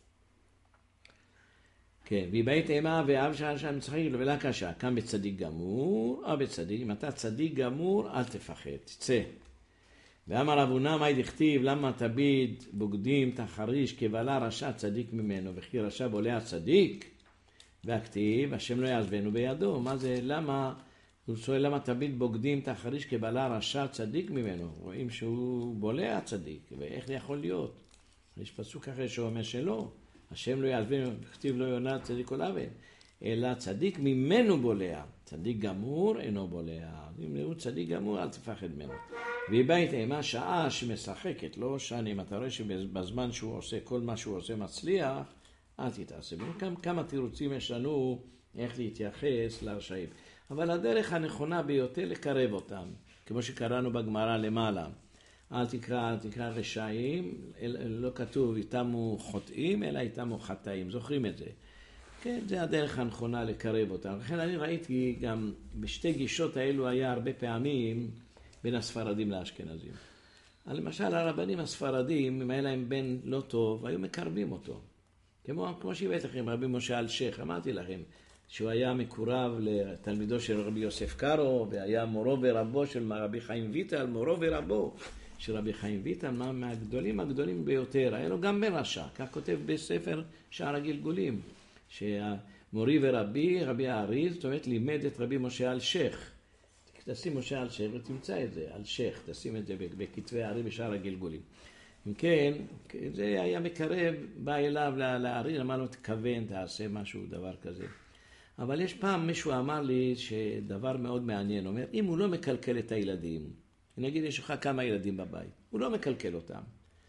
Speaker 1: כן, והבאת אימה ואב שהרשע משחק לו ולא קשה, כאן בצדיק גמור, או בצדיק, אם אתה צדיק גמור, אל תפחד, תצא. ואמר אבונה, מה דכתיב, למה תביד בוגדים תחריש, כבלה רשע צדיק ממנו, וכי רשע בולע צדיק, והכתיב, השם לא יעזבנו בידו. מה זה, למה הוא שואל למה תמיד בוגדים את החריש כבעלה רשע צדיק ממנו. רואים שהוא בולע צדיק, ואיך זה יכול להיות? יש פסוק אחרי שהוא אומר שלא. השם לא יעזבנו, כתיב לא יונה צדיק כל עוול. אלא צדיק ממנו בולע. צדיק גמור אינו בולע. אם הוא צדיק גמור, אל תפחד ממנו. והיא באה אימה שעה שמשחקת, לא שנה. אם אתה רואה שבזמן שהוא עושה, כל מה שהוא עושה מצליח, אל תתעשה. כמה תירוצים יש לנו איך להתייחס לרשעים. אבל הדרך הנכונה ביותר לקרב אותם, כמו שקראנו בגמרא למעלה. אל תקרא רשעים, לא כתוב איתמו חוטאים, אלא איתמו חטאים. זוכרים את זה? כן, זה הדרך הנכונה לקרב אותם. לכן אני ראיתי גם בשתי גישות האלו היה הרבה פעמים בין הספרדים לאשכנזים. למשל הרבנים הספרדים, אם היה להם בן לא טוב, היו מקרבים אותו. כמו שהבאת לכם, רבי משה אלשיך, אמרתי לכם, שהוא היה מקורב לתלמידו של רבי יוסף קארו, והיה מורו ורבו של רבי חיים ויטל, מורו ורבו של רבי חיים ויטל, מהגדולים ביותר. היה לו גם בן רשע, כך כותב בספר שער הגלגולים, שהמורי ורבי, רבי האריז, זאת אומרת, לימד את רבי משה אלשיך. תשים משה אלשיך ותמצא את זה, אלשיך, תשים את זה בכתבי הארי בשער הגלגולים. אם כן, זה היה מקרב, בא אליו לאריז, אמר לו, תכוון, תעשה משהו, דבר כזה. אבל יש פעם מישהו אמר לי שדבר מאוד מעניין, אומר, אם הוא לא מקלקל את הילדים, נגיד יש לך כמה ילדים בבית, הוא לא מקלקל אותם,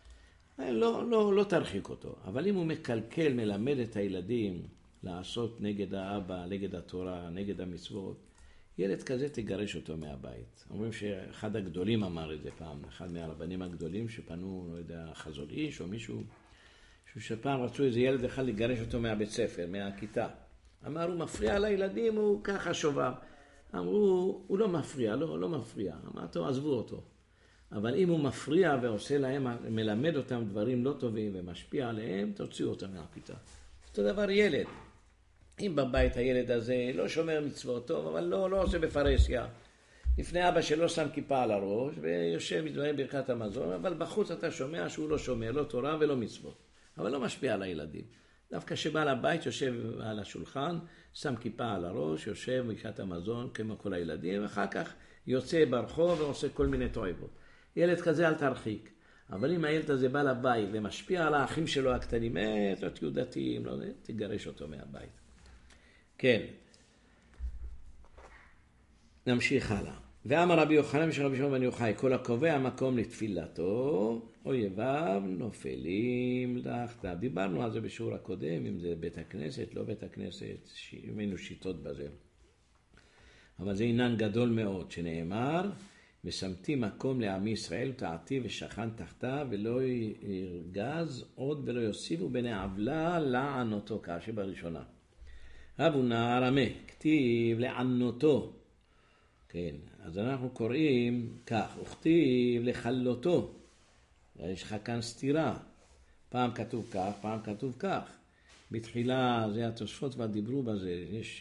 Speaker 1: לא תרחיק אותו, אבל אם הוא מקלקל, מלמד את הילדים לעשות נגד האבא, נגד התורה, נגד המצוות, ילד כזה תגרש אותו מהבית. אומרים שאחד הגדולים אמר את זה פעם, אחד מהרבנים הגדולים שפנו, לא יודע, חזון איש או מישהו, שפעם רצו איזה ילד אחד לגרש אותו מהבית ספר, מהכיתה. אמר, הוא מפריע לילדים, הוא ככה שובב. אמרו, הוא לא מפריע, לא מפריע. אמרתו, עזבו אותו. אבל אם הוא מפריע ועושה להם, מלמד אותם דברים לא טובים ומשפיע עליהם, תוציאו אותם מהכיתה. אותו דבר ילד. אם בבית הילד הזה לא שומר מצוות טוב, אבל לא עושה בפרסיה. לפני אבא שלו שם כיפה על הראש ויושב מדברים ברכת המזון, אבל בחוץ אתה שומע שהוא לא שומר, לא תורה ולא מצוות. אבל לא משפיע על הילדים. דווקא שבעל הבית יושב על השולחן, שם כיפה על הראש, יושב ברכת המזון כמו כל הילדים, ואחר כך יוצא ברחוב ועושה כל מיני תועבות. ילד כזה אל תרחיק. אבל אם הילד הזה בא לבית ומשפיע על האחים שלו הקטנים, תהיו דתיים, לא, תגרש אותו מהבית. כן. נמשיך הלאה. ואמר רבי יוחנן של רבי שמעון בן יוחאי, כל הקובע מקום לתפילתו, אויביו נופלים תחתיו. דיברנו על זה בשיעור הקודם, אם זה בית הכנסת, לא בית הכנסת, היינו שיטות בזה. אבל זה עניין גדול מאוד, שנאמר, ושמתי מקום לעמי ישראל, תעתי ושכן תחתיו, ולא ירגז עוד ולא יוסיפו בני עוולה לענותו, כאשר בראשונה. רבו נער עמה, כתיב לענותו. כן, אז אנחנו קוראים כך, וכתיב לחלותו. יש לך כאן סתירה. פעם כתוב כך, פעם כתוב כך. בתחילה, זה התוספות כבר דיברו בזה. יש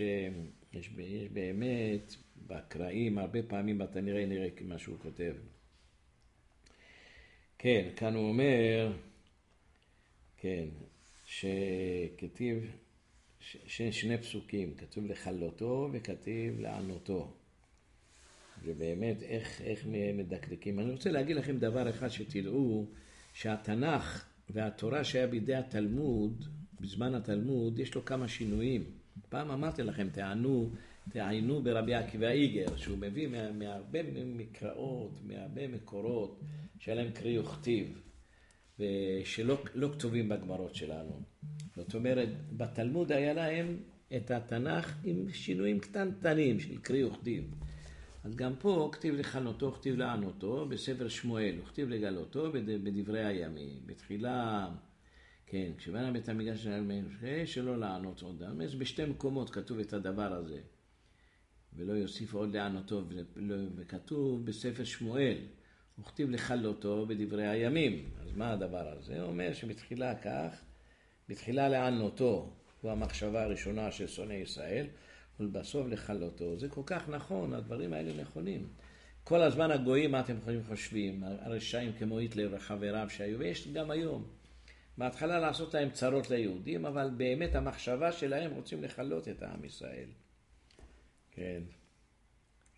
Speaker 1: באמת בקראים, הרבה פעמים אתה נראה מה שהוא כותב. כן, כאן הוא אומר, כן, שכתיב, שני פסוקים, כתוב לחלותו וכתיב לענותו. ובאמת איך מדקדקים. אני רוצה להגיד לכם דבר אחד שתדעו, שהתנ"ך והתורה שהיה בידי התלמוד, בזמן התלמוד, יש לו כמה שינויים. פעם אמרתי לכם, תעיינו ברבי עקיבא איגר, שהוא מביא מהרבה מקראות, מהרבה מקורות, שהיה להם קריא וכתיב, ושלא כתובים בגמרות שלנו. זאת אומרת, בתלמוד היה להם את התנ"ך עם שינויים קטנטנים של קריא וכתיב. אז גם פה כתיב לכנותו, כתיב לענותו, בספר שמואל, כתיב לגלותו בדברי הימים. בתחילה, כן, כשבנה בית המקדש שלא לענות עוד. אז בשתי מקומות כתוב את הדבר הזה. ולא יוסיף עוד לענותו, וכתוב בספר שמואל, וכתיב לכלותו בדברי הימים. אז מה הדבר הזה? הוא אומר שבתחילה כך, בתחילה לענותו, הוא המחשבה הראשונה של שונאי ישראל, ולבסוף לכלותו. זה כל כך נכון, הדברים האלה נכונים. כל הזמן הגויים, מה אתם חושבים? הרשעים כמו היטלר וחבריו שהיו, ויש גם היום. בהתחלה לעשות להם צרות ליהודים, אבל באמת המחשבה שלהם רוצים לכלות את העם ישראל. כן.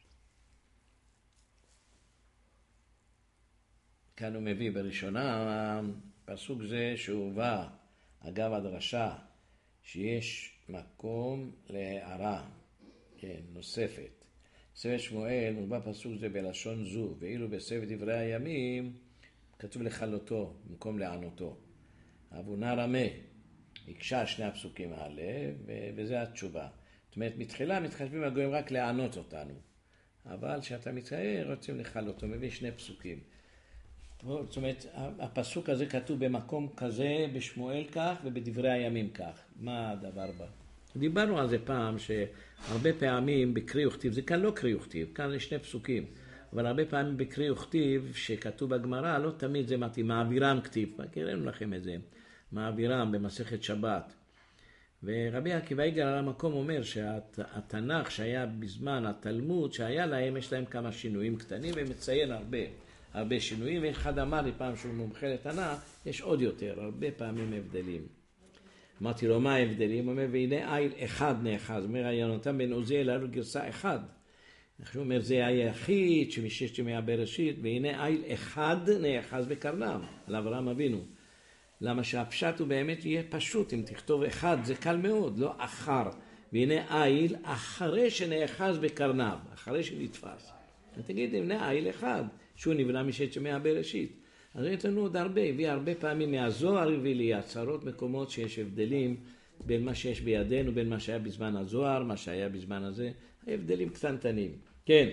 Speaker 1: כאן הוא מביא בראשונה, פסוק זה שהובא, אגב הדרשה, שיש מקום להערה, כן, נוספת. ספר שמואל מובא פסוק זה בלשון זו, ואילו בספר דברי הימים כתוב לכלותו, במקום לענותו. אבונה רמה, הקשה שני הפסוקים האלה, וזה התשובה. זאת אומרת, מתחילה מתחשבים הגויים רק לענות אותנו. אבל כשאתה מתחיל, רוצים לכלותו, מביא שני פסוקים. זאת אומרת, הפסוק הזה כתוב במקום כזה, בשמואל כך, ובדברי הימים כך. מה הדבר בה? דיברנו על זה פעם, שהרבה פעמים בקרי וכתיב, זה כאן לא קרי וכתיב, כאן יש שני פסוקים, אבל הרבה פעמים בקרי וכתיב, שכתוב בגמרא, לא תמיד זה מתאים, מעבירם כתיב, קראנו לכם את זה, מעבירם במסכת שבת. ורבי עקיבא יגאל על המקום אומר שהתנ"ך שהיה בזמן התלמוד, שהיה להם, יש להם כמה שינויים קטנים, ומציין הרבה שינויים, ואחד אמר לי פעם שהוא מומחה לתנ"ך, יש עוד יותר, הרבה פעמים הבדלים. אמרתי לו, מה ההבדלים? הוא אומר, והנה איל אחד נאחז. אומר, יונתן בן עוזיאל, היה לו גרסה אחד. הוא אומר, זה היחיד שמששת ימי הבראשית, והנה איל אחד נאחז בקרנם, על אברהם אבינו. למה שהפשט הוא באמת יהיה פשוט, אם תכתוב אחד, זה קל מאוד, לא אחר. והנה איל אחרי שנאחז בקרנם, אחרי שנתפס. תגיד, הנה איל אחד, שהוא נבנה מששת ימי הבראשית. אז יש לנו עוד הרבה, הביא הרבה פעמים מהזוהר, הביא לי עצרות מקומות שיש הבדלים בין מה שיש בידינו, בין מה שהיה בזמן הזוהר, מה שהיה בזמן הזה, הבדלים קטנטנים. כן.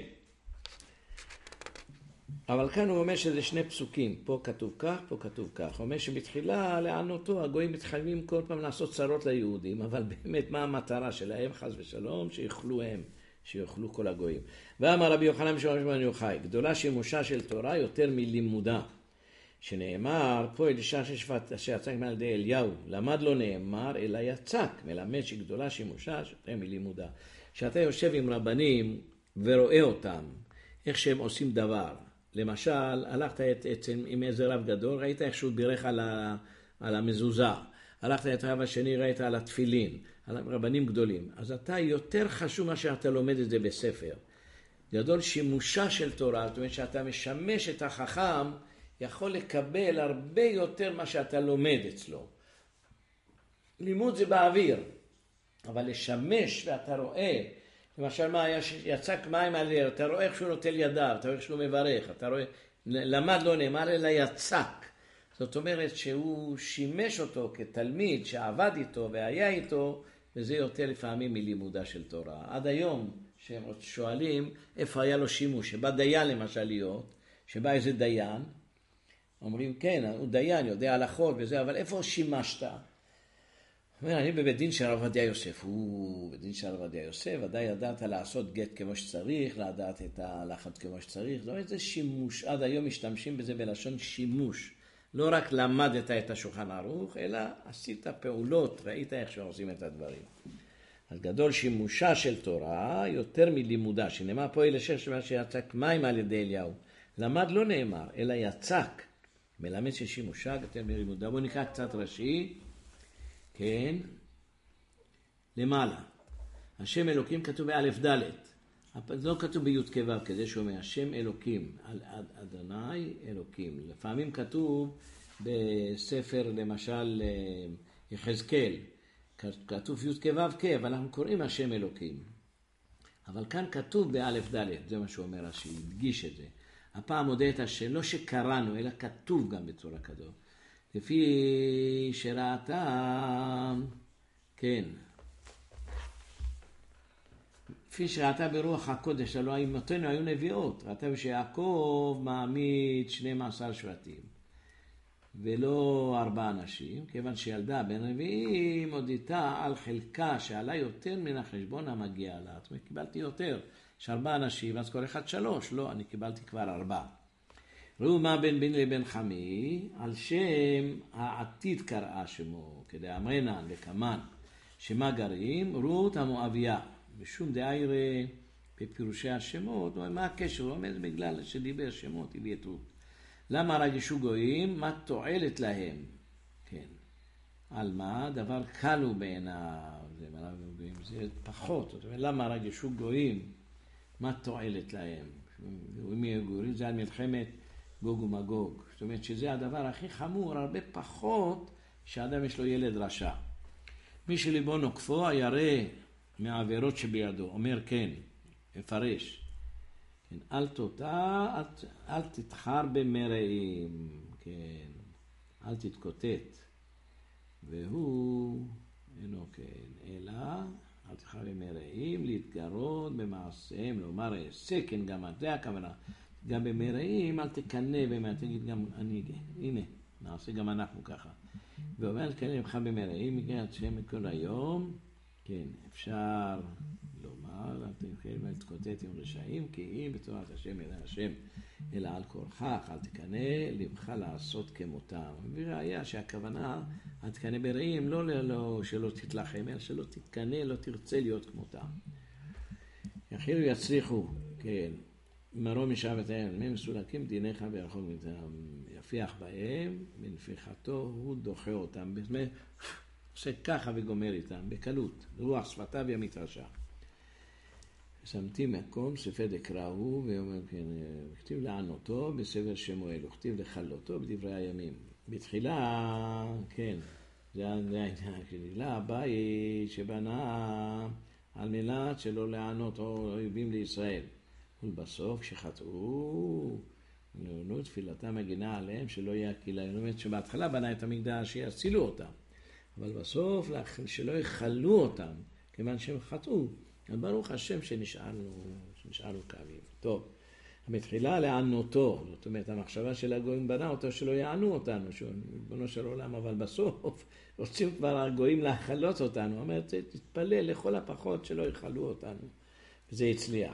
Speaker 1: אבל כאן הוא אומר שזה שני פסוקים, פה כתוב כך, פה כתוב כך. הוא אומר שבתחילה לענותו, הגויים מתחייבים כל פעם לעשות צרות ליהודים, אבל באמת מה המטרה שלהם, חס ושלום, שיאכלו הם, שיאכלו כל הגויים. ואמר רבי יוחנן בן בן יוחאי, גדולה שימושה של תורה יותר מלימודה. שנאמר, פה אלישע שיצק מעל ידי אליהו, למד לא נאמר, אלא יצק, מלמד שגדולה שימושה שיותר מלימודה. שאתה יושב עם רבנים ורואה אותם, איך שהם עושים דבר. למשל, הלכת עם איזה רב גדול, ראית איך שהוא בירך על המזוזה. הלכת את הרב השני, ראית על התפילין, על רבנים גדולים. אז אתה יותר חשוב מה שאתה לומד את זה בספר. גדול שימושה של תורה, זאת אומרת שאתה משמש את החכם, יכול לקבל הרבה יותר מה שאתה לומד אצלו. לימוד זה באוויר, אבל לשמש ואתה רואה, למשל מה יצק מים עליו, אתה רואה איך שהוא נוטל ידיו, אתה רואה איך שהוא מברך, אתה רואה, למד לא נאמר אלא יצק. זאת אומרת שהוא שימש אותו כתלמיד שעבד איתו והיה איתו, וזה יותר לפעמים מלימודה של תורה. עד היום שהם שואלים איפה היה לו שימוש, שבא דיין למשל להיות, שבא איזה דיין, אומרים, כן, הוא דיין, יודע הלכות וזה, אבל איפה שימשת? אומר, אני בבית דין של הרב עובדיה יוסף. בדין של הרב עובדיה יוסף, ודאי ידעת לעשות גט כמו שצריך, לדעת את ההלכות כמו שצריך. זאת אומרת, זה שימוש. עד היום משתמשים בזה בלשון שימוש. לא רק למדת את השולחן ערוך, אלא עשית פעולות, ראית איך שעושים את הדברים. אז גדול שימושה של תורה, יותר מלימודה, שנאמר פה אלישע שיצק מים על ידי אליהו. למד לא נאמר, אלא יצק. מלמד ששימושה יותר מלימודה. בואו נקרא קצת ראשי. כן. למעלה. השם אלוקים כתוב באלף ד'. לא כתוב בי' כו', כזה שאומר, השם אלוקים, אדוני אלוקים. לפעמים כתוב בספר, למשל, יחזקאל, כתוב י' כו' כ', אבל אנחנו קוראים השם אלוקים. אבל כאן כתוב באלף ד', זה מה שהוא אומר, שהדגיש את זה. הפעם מודה את השם, לא שקראנו, אלא כתוב גם בצורה כזאת. לפי שראתה, כן, לפי שראתה ברוח הקודש, הלוא אמותינו היו נביאות, ראתה שיעקב מעמיד 12 שבטים, ולא 4 אנשים, כיוון שילדה בין רביעים הודיתה על חלקה שעלה יותר מן החשבון המגיע לה. זאת אומרת, קיבלתי יותר, יש 4 אנשים, אז כל אחד 3, לא, אני קיבלתי כבר 4. ראו מה בין בן לבן חמי, על שם העתיד קראה שמו, כדי אמרנן וכמן, שמה גרים, רות המואביה, ושום דאירה בפירושי השמות, מה הקשר? הוא אומר, בגלל שדיבר שמות, הביא את רות. למה רגשו גויים? מה תועלת להם? כן. על מה? דבר קל הוא בעיניו, זה פחות. זאת אומרת, למה רגשו גויים? מה תועלת להם? ומי יגורים? זה על מלחמת גוג ומגוג, זאת אומרת שזה הדבר הכי חמור, הרבה פחות שאדם יש לו ילד רשע. מי שליבו נוקפו הירא מהעבירות שבידו, אומר כן, מפרש. כן, אל תתחר במרעים, כן, אל תתקוטט. והוא אינו כן, אלא אל תתחר במרעים, להתגרות במעשיהם, לומר אעשה כן גם זה הכוונה. גם במרעים אל תקנא במה, תגיד גם אני, הנה, נעשה גם אנחנו ככה. ואומר תקנא ממך במרעים, מגיע את שם כל היום, כן, אפשר לומר, אל תתחר ולהתקוטט עם רשעים, כי אם בתורת השם אלא השם, אלא על כורחך, אל תקנא, לבך לעשות כמותם. וראיה שהכוונה, אל תקנא ברעים, לא שלא תתלחם, אלא שלא תתקנא, לא תרצה להיות כמותם. יחילו יצליחו, כן, מרום משעה ותאם, מהם מסולקים דיניך וירחוק מתם, יפיח בהם, בנפיחתו הוא דוחה אותם, זאת אומרת, עושה ככה וגומר איתם, בקלות, רוח שפתיו ימית רשע. שמתי מקום, ספד אקראו, ואומר, כן, כתיב לענותו, בסבר שמואל, וכתיב לחלותו, בדברי הימים. בתחילה, כן, זה העניין, כתילה הבית שבנה על מנת שלא לענות אויבים לישראל. ובסוף, כשחטאו, נענו תפילתם מגינה עליהם, שלא יהיה הקהילה. זאת אומרת שבהתחלה בנה את המקדש, שיצילו אותם. אבל בסוף, שלא יחלו אותם, כיוון שהם חטאו. אז ברוך השם שנשארנו קיימים. טוב, מתחילה לענותו, זאת אומרת, המחשבה של הגויים בנה אותו שלא יענו אותנו, בנו של עולם, אבל בסוף רוצים כבר הגויים להחלות אותנו. אומרת, תתפלל לכל הפחות שלא יחלו אותנו. וזה הצליח.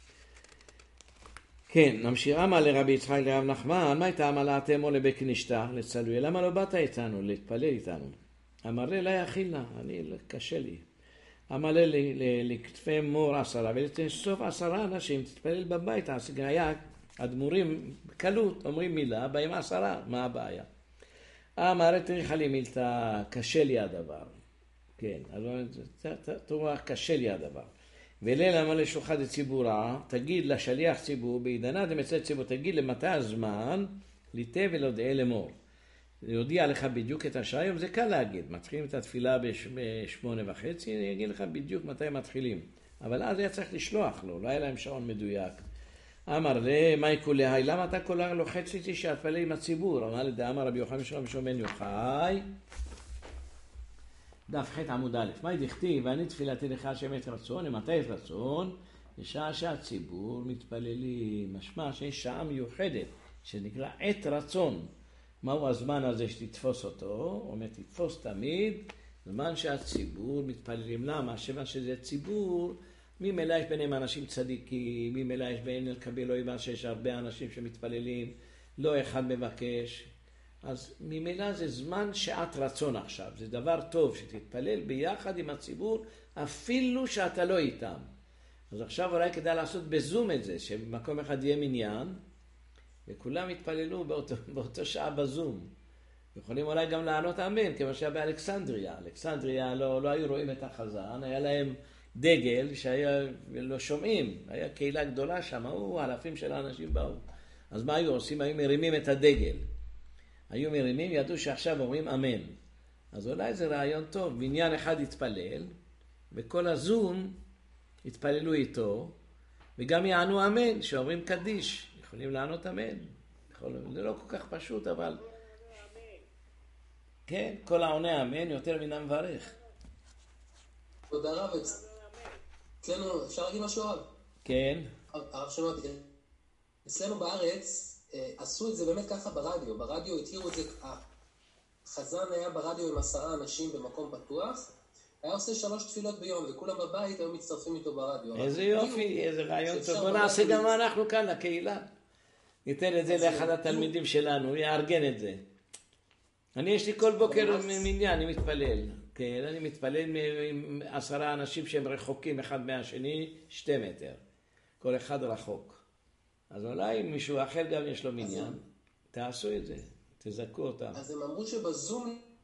Speaker 1: כן, נמשיכה מה לרבי יצחק לרב נחמן, מה הייתה עמלתם או לבית כנישתה? לצלוי, למה לא באת איתנו, להתפלל איתנו? אמר לי, לא יכיל קשה לי. אמר לי לכתפי מור 10 ולתאסוף 10 אנשים, תתפלל בבית, היה הדמורים בקלות, אומרים מילה, באים 10, מה הבעיה? אמר תריכה לי מילתא, קשה לי הדבר. כן, אז תאמר, קשה לי הדבר. וליל אמר לשוחד הציבורה, תגיד לשליח ציבור, בעידנה דמצא ציבור, תגיד למתי הזמן, ליטה ולהודיע לאמור. להודיע לך בדיוק את השעה, היום זה קל להגיד, מתחילים את התפילה ב8:30, אני אגיד לך בדיוק מתי מתחילים. אבל אז היה צריך לשלוח לו, לא היה להם שעון מדויק. אמר לי, מה יקולי, למה אתה כל כך לוחץ איתי שהתפלה עם הציבור? אמר לי, אמר רבי יוחנן משולם שומען יוחאי, דף ח' עמוד א', מה דכתיב, ואני תפילתי לך השם את רצון, למתי את רצון? בשעה שהציבור מתפללים, משמע שיש שעה מיוחדת, שנקרא עת רצון. מהו הזמן הזה שתתפוס אותו? אומר, תתפוס תמיד, זמן שהציבור מתפללים. למה? שזה ציבור, ממילא יש ביניהם אנשים צדיקים, ממילא יש ביניהם לקבל אויבה שיש הרבה אנשים שמתפללים, לא אחד מבקש. אז ממילא זה זמן שעת רצון עכשיו. זה דבר טוב שתתפלל ביחד עם הציבור, אפילו שאתה לא איתם. אז עכשיו אולי כדאי לעשות בזום את זה, שבמקום אחד יהיה מניין, וכולם התפללו באותו שעה בזום. יכולים אולי גם לענות אמן, כמו שהיה באלכסנדריה. אלכסנדריה לא היו רואים את החזן, היה להם דגל שהיה לא שומעים. היה קהילה גדולה שם, אלפים של האנשים באו. אז מה היו עושים? היו מרימים את הדגל. היו מרימים, ידעו שעכשיו אומרים אמן. אז אולי זה רעיון טוב. בניין אחד התפלל, וכל הזום התפללו איתו, וגם יענו אמן, שאומרים קדיש. יכולים לענות אמן. זה לא כל כך פשוט, אבל... כן, כל העונה אמן יותר מן המברך.
Speaker 5: תודה רב. אצלנו, אפשר להגיד משהו רב?
Speaker 1: כן.
Speaker 5: הרב שמעתי, אצלנו בארץ עשו את זה באמת ככה ברדיו. ברדיו התירו את זה, החזן היה ברדיו עם 10 אנשים במקום פתוח, היה עושה 3 תפילות ביום, וכולם בבית היו מצטרפים איתו ברדיו.
Speaker 1: איזה יופי, איזה רעיון טוב. בוא נעשה גם אנחנו כאן, לקהילה. ניתן את זה לאחד התלמידים שלנו, יארגן את זה. יש לי כל בוקר מניין, אני מתפלל. כן, אני מתפלל עם 10 אנשים שהם רחוקים אחד מהשני, 2 מטר. כל אחד רחוק. אז אולי מישהו אחר גם יש לו מניין. תעשו את זה, תזכו אותם.
Speaker 5: אז הם אמרו שבזום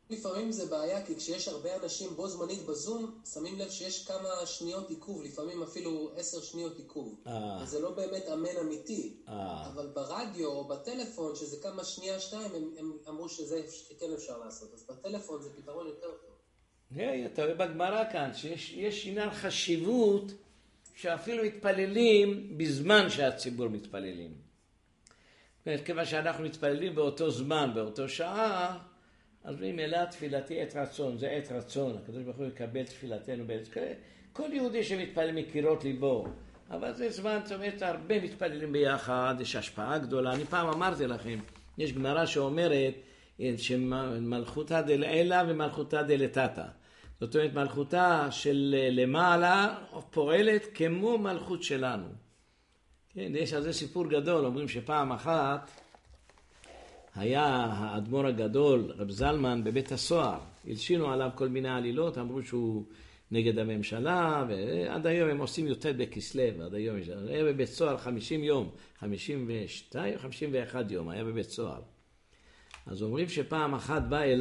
Speaker 5: לפעמים זה בעיה, כי כשיש הרבה אנשים בו זמנית בזום, שמים לב שיש כמה שניות עיכוב, לפעמים אפילו 10 שניות עיכוב. וזה לא באמת אמן אמיתי. אבל ברדיו או בטלפון, שזה כמה שנייה, 2, הם אמרו שזה כן אפשר לעשות. אז בטלפון זה פתרון יותר טוב.
Speaker 1: אתה רואה בגמרא כאן, שיש עניין חשיבות, שאפילו מתפללים בזמן שהציבור מתפללים. כיוון שאנחנו מתפללים באותו זמן, באותו שעה, אז ממילא תפילתי עת רצון, זה עת רצון, הקדוש ברוך הוא יקבל תפילתנו בעת רצון. כל יהודי שמתפלל מקירות ליבו, אבל זה זמן, זאת אומרת, הרבה מתפללים ביחד, יש השפעה גדולה. אני פעם אמרתי לכם, יש גמרא שאומרת שמלכותא דלעילא ומלכותא דלתתא. זאת אומרת, מלכותה של למעלה פועלת כמו מלכות שלנו. כן, יש על זה סיפור גדול, אומרים שפעם אחת היה האדמו"ר הגדול, רב זלמן, בבית הסוהר. הלשינו עליו כל מיני עלילות, אמרו שהוא נגד הממשלה, ועד היום הם עושים יותר בכסלו, עד היום היה בבית סוהר 50 יום, 52 או 51 יום, היה בבית סוהר. אז אומרים שפעם אחת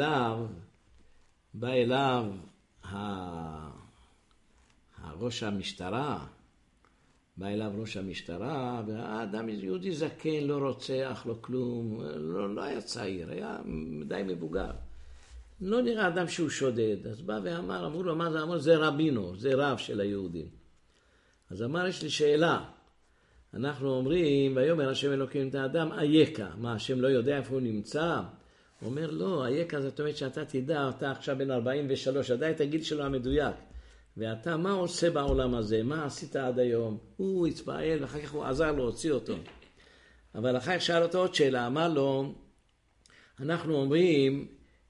Speaker 1: בא אליו ראש המשטרה, ראש המשטרה, והאדם יהודי זקן, לא רוצח, לא כלום, לא היה צעיר, היה די מבוגר. לא נראה אדם שהוא שודד. אז בא ואמר, אמרו לו, מה זה? אמר, זה רבינו, זה רב של היהודים. אז אמר, יש לי שאלה. אנחנו אומרים, ויאמר השם אלוקים את האדם, אייכה. מה, השם לא יודע איפה הוא נמצא? הוא אומר, לא, אייכה זאת אומרת שאתה תדע, אתה עכשיו בן 43, עדיין את הגיל שלו המדויק. ואתה, מה עושה בעולם הזה? מה עשית עד היום? הוא התפעל, ואחר כך הוא עזר להוציא אותו. אבל אחר כך שאל אותו עוד שאלה, אמר לו, אנחנו אומרים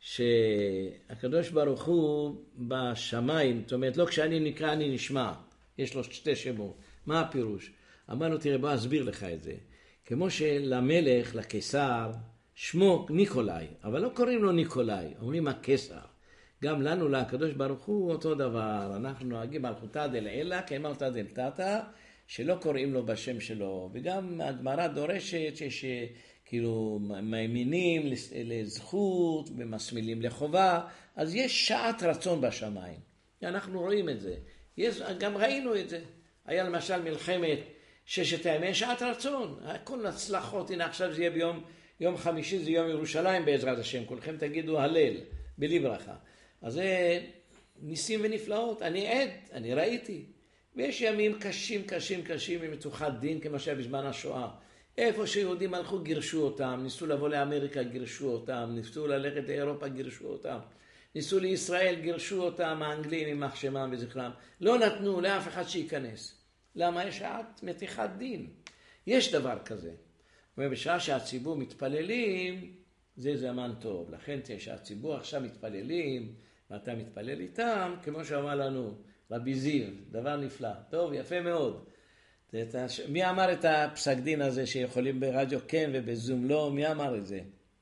Speaker 1: שהקדוש ברוך הוא בשמיים, זאת אומרת, לא כשאני נקרא אני נשמע, יש לו 2 שמות. מה הפירוש? אמר לו, תראה, בוא אסביר לך את זה. כמו שלמלך, לקיסר, שמו ניקולאי, אבל לא קוראים לו ניקולאי, אומרים הקיסר. גם לנו, לקדוש ברוך הוא, אותו דבר. אנחנו נוהגים מלכותא דלעילא כמלכותא דלתתא, שלא קוראים לו בשם שלו. וגם הגמרא דורשת שכאילו מאמינים לזכות ומסמילים לחובה, אז יש שעת רצון בשמיים. אנחנו רואים את זה. גם ראינו את זה. היה למשל מלחמת 6 הימים, שעת רצון. כל הצלחות, הנה עכשיו זה יהיה ביום חמישי, זה יום ירושלים בעזרת השם. כולכם תגידו הלל, בלי ברכה. אז זה ניסים ונפלאות, אני עד, אני ראיתי. ויש ימים קשים ומתוחת דין, כמו שהיה בזמן השואה. איפה שיהודים הלכו, גירשו אותם, ניסו לבוא לאמריקה, גירשו אותם, ניסו ללכת לאירופה, גירשו אותם. ניסו לישראל, גירשו אותם, האנגלים עם מחשמם וזכרם. לא נתנו לאף אחד שייכנס. למה? יש שעת מתיחת דין. יש דבר כזה. ובשעה שהציבור מתפללים, זה זמן טוב. לכן שהציבור עכשיו מתפללים, ואתה מתפלל איתם, כמו שאמר לנו רבי זיו, דבר נפלא. טוב, יפה מאוד. מי אמר את הפסק דין הזה שיכולים ברדיו כן ובזום לא? מי אמר את זה?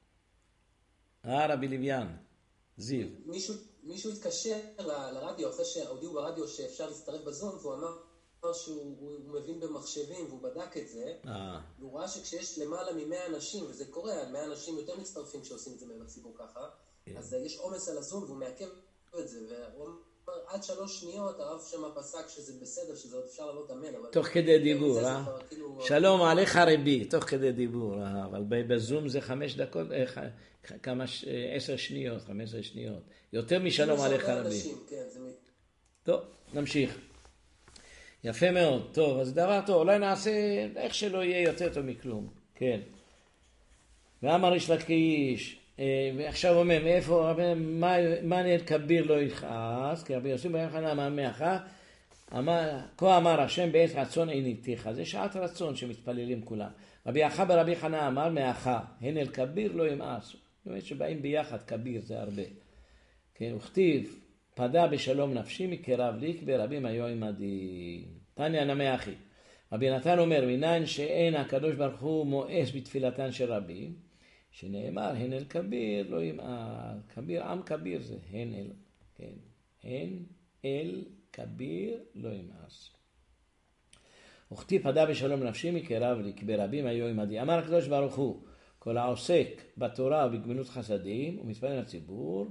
Speaker 1: רבי לוויין, זיו.
Speaker 5: מישהו התקשר לרדיו, אחרי שהודיעו ברדיו שאפשר להצטרף בזום, והוא אמר שהוא מבין במחשבים, והוא בדק את זה, והוא ראה שכשיש למעלה מ100 אנשים, וזה קורה, 100 אנשים יותר מצטרפים כשעושים את זה בציבור ככה, אז יש עומס על הזום והוא מעכב את זה, והוא אומר, עד 3 שניות הרב שם פסק שזה בסדר, שזה עוד אפשר לעלות אמן, אבל...
Speaker 1: תוך כדי דיבור, שלום עליך רבי, תוך כדי דיבור, אבל בזום זה 5 דקות, 10 שניות, 15 שניות, יותר משלום עליך רבי. טוב, נמשיך. יפה מאוד, טוב, אז דבר טוב, אולי נעשה איך שלא יהיה יותר טוב מכלום, כן. ואמר יש לקיש, ועכשיו אומר, מאיפה, מה נהד כביר לא יכעס, כי רבי יוסי בן חנן אמר מאחה, כה אמר השם בעת רצון עיניתיך, זה שעת רצון שמתפללים כולם. רבי אחא ברבי חנן אמר מאחה, הן אל כביר לא ימאס, זאת אומרת שבאים ביחד, כביר זה הרבה. כן, וכתיב, פדה בשלום נפשי מקרב לי, כי ברבים היו עמדי. תניא נמי אחי. רבי נתן אומר, מניין שאין הקדוש ברוך הוא מואס בתפילתן של רבים, שנאמר, הן אל כביר לא ימאס. כביר, עם כביר זה, הן אל, כן. הן אל כביר לא ימאס. וכתיב פדה בשלום נפשי מקרב לי, כי ברבים היו עמדי. אמר הקדוש ברוך הוא, כל העוסק בתורה ובגמילות חסדים ומתפלל לציבור,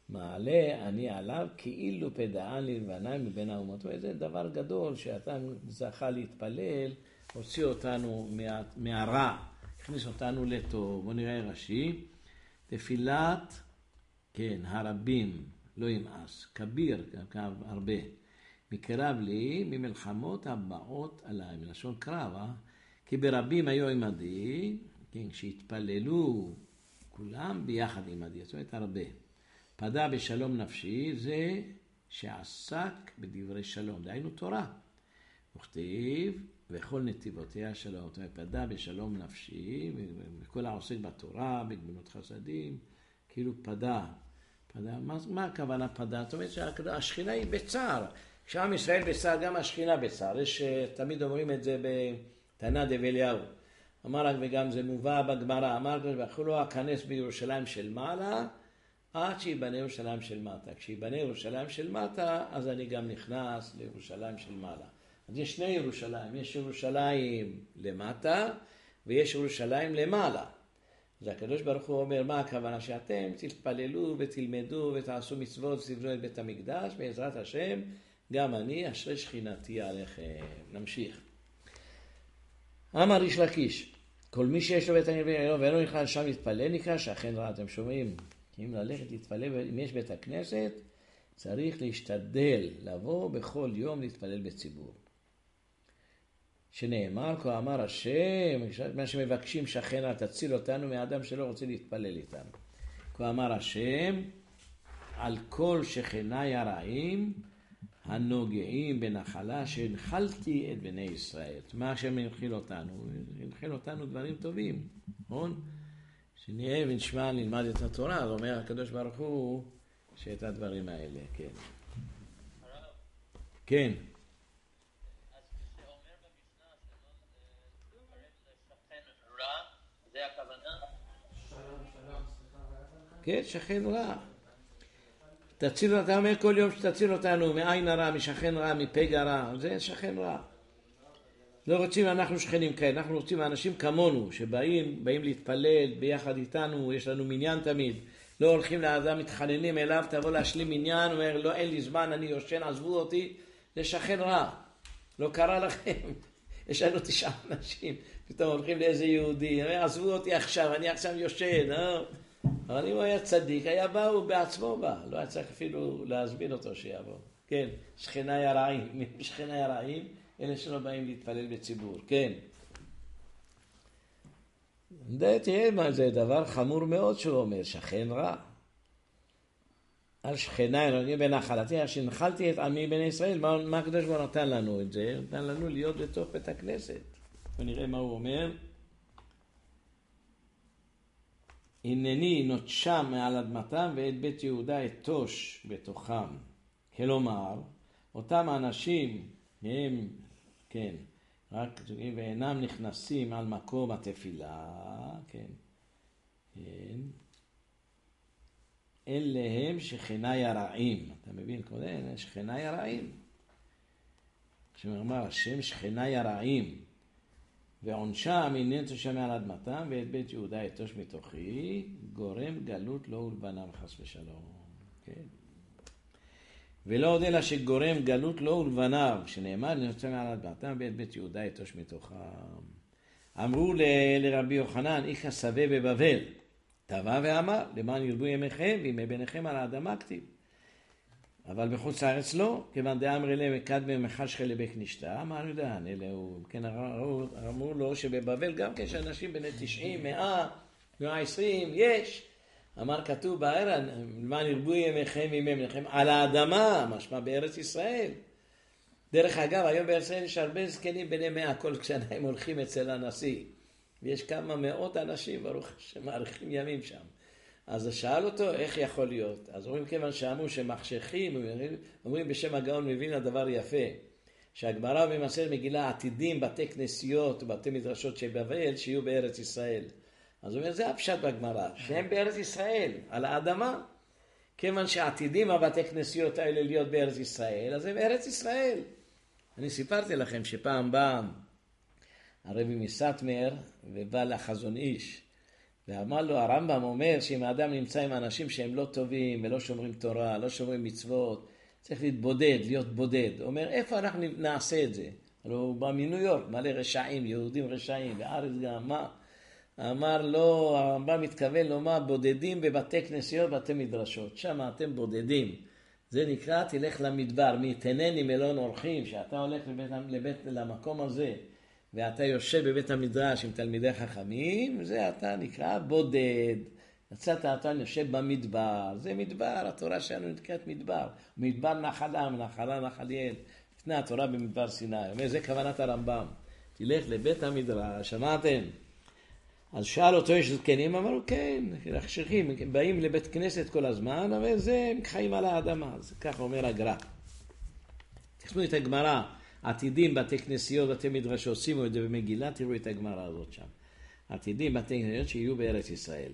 Speaker 1: מעלה אני עליו כאילו פדען ללבנה מבין האומות. וזה דבר גדול שאתה זכה להתפלל, הוציא אותנו מהרע, הכניס אותנו לטוב. בוא נראה רש"י. תפילת, כן, הרבים לא ימאס, כביר, הרבה. מקרב לי ממלחמות הבאות עליי, מלשון קרב, כי ברבים היו עמדי, כן, שהתפללו כולם ביחד עמדי, זאת אומרת הרבה. פדה בשלום נפשי זה שעסק בדברי שלום, דהיינו תורה. וכתיב וכל נתיבותיה שלום, זאת אומרת פדה בשלום נפשי, וכל העוסק בתורה, בגמילות חסדים, כאילו פדה. מה הכוונה פדה? זאת אומרת שהשכינה היא בצער. כשעם ישראל בצער, גם השכינה בצער. יש, תמיד אומרים את זה בתנא דב אליהו. אמר וגם זה מובא בגמרא, אמר וכו לא אכנס בירושלים של מעלה, עד שיבנה ירושלים של מטה. כשיבנה ירושלים של מטה, אז אני גם נכנס לירושלים של מעלה. אז יש שני ירושלים, יש ירושלים למטה, ויש ירושלים למעלה. אז הקדוש ברוך הוא אומר, מה הכוונה? שאתם תתפללו ותלמדו ותעשו מצוות ותבנו את בית המקדש, בעזרת השם, גם אני אשרי שכינתי עליכם. נמשיך. אמר ריש לקיש, כל מי שיש לו בית המקדש ואינו נכנס שם להתפלל, נקרא שכן רע. אתם שומעים? אם ללכת להתפלל, אם יש בית הכנסת, צריך להשתדל לבוא בכל יום להתפלל בציבור. שנאמר, כה אמר השם, מה שמבקשים שכן רע, תציל אותנו מהאדם שלא רוצה להתפלל איתנו. כה אמר השם, על כל שכניי הרעים, הנוגעים בנחלה שהנחלתי את בני ישראל. מה השם הנחיל אותנו? הנחיל אותנו דברים טובים, נכון? שנהיה ונשמע נלמד את התורה, אז אומר הקדוש ברוך הוא שאת הדברים האלה, כן. כן.
Speaker 6: אז כשאומר במשנה שלא קרב לשכן רע, זה הכוונה?
Speaker 1: כן, שכן רע. תציל, אתה אומר כל יום שתציל אותנו מעין הרע, משכן רע, מפגע רע, זה שכן רע. לא רוצים אנחנו שכנים כאלה, אנחנו רוצים אנשים כמונו, שבאים להתפלל ביחד איתנו, יש לנו מניין תמיד. לא הולכים לאדם, מתחננים אליו, תבוא להשלים מניין, אומר, לא, אין לי זמן, אני יושן, עזבו אותי, זה שכן רע. לא קרה לכם. יש לנו 9 אנשים, פתאום הולכים לאיזה יהודי, עזבו אותי עכשיו, אני עכשיו יושן, אבל אם הוא היה צדיק, היה בא, הוא בעצמו בא. לא היה צריך אפילו להזמין אותו שיבוא. כן, שכניי הרעים, שכניי הרעים, אלה שלא באים להתפלל בציבור. כן. תראה מה זה דבר חמור מאוד שהוא אומר, שכן רע. על שכניי רעים בנחלתי, שהנחלתי את עמי בני ישראל. מה הקדוש ברוך הוא נתן לנו את זה? נתן לנו להיות בתוך בית הכנסת. ונראה מה הוא אומר. הנני נוטשם מעל אדמתם ואת בית יהודה אתוש בתוכם. כלומר, אותם האנשים הם, כן, רק ואינם נכנסים על מקום התפילה, כן, כן, אלה הם שכניי הרעים. אתה מבין? כמו זה, שכניי הרעים. שאומר השם שכניי הרעים. ועונשם הנני נוטשם מעל אדמתם ואת בית יהודה אתוש מתוכי, גורם גלות לו ולבנם חס ושלום. כן. ולא עוד אלא שגורם גלות לו ולבניו, שנאמר נוטשם מעל אדמתם ואת בית יהודה אתוש מתוכם. אמרו לרבי יוחנן, איכא שווה בבבל, טבע ואמר, למען ירבו ימיכם וימי בניכם על האדמה כתיב. אבל בחוץ לארץ לא, כיוון דאמרי להם מקדמם מחשכי לבית נשתה, אמר יודען, אלה הוא, כן, אמרו לו שבבבל גם כן שאנשים בני 90, 100, 120, יש. אמר כתוב בערן, למען ירבו ימיכם וימי בניכם על האדמה, משמע בארץ ישראל. דרך אגב, היום בארץ ישראל יש הרבה זקנים בני 100, כל שנה הם הולכים אצל הנשיא. ויש כמה מאות אנשים, ברוך שמאריכים ימים שם. אז שאל אותו איך יכול להיות. אז אומרים כיוון שאמרו שמחשכים, אומרים בשם הגאון מבין הדבר יפה. שהגמרא במסכת מגילה עתידים בתי כנסיות ובתי מדרשות שבבבל שיהיו בארץ ישראל. אז הוא אומר זה הפשט בגמרא, שהם בארץ ישראל, על האדמה. כיוון שעתידים הבתי כנסיות האלה להיות בארץ ישראל, אז הם בארץ ישראל. אני סיפרתי לכם שפעם בא הרבי מסטמר ובא לחזון איש. ואמר לו, הרמב"ם אומר שאם האדם נמצא עם אנשים שהם לא טובים ולא שומרים תורה, לא שומרים מצוות, צריך להתבודד, להיות בודד. הוא אומר, איפה אנחנו נעשה את זה? הוא בא מניו יורק, מלא רשעים, יהודים רשעים, בארץ גם, מה? אמר לו, הרמב"ם מתכוון לומר, בודדים בבתי כנסיות, בתי מדרשות. שם אתם בודדים. זה נקרא, תלך למדבר, מתנני מלון אורחים, שאתה הולך למקום הזה, ואתה יושב בבית המדרש עם תלמידי חכמים, זה אתה נקרא בודד. יצאת אתה יושב במדבר, זה מדבר, התורה שלנו נקראת מדבר. מדבר נחלה, נחלה נחליאל. לפני התורה במדבר סיני. זה כוונת הרמב"ם. תלך לבית המדרש, שמעתם? אז שאל אותו יש זקנים, אמרו כן, שכיחים, באים לבית כנסת כל הזמן, אבל זה חיים על האדמה, זה ככה אומר הגר"א. תשמעו את הגמרא, עתידים בתי כנסיות, בתי מדרשות, שימו את זה במגילה, תראו את הגמרא הזאת שם. עתידים בתי כנסיות שיהיו בארץ ישראל.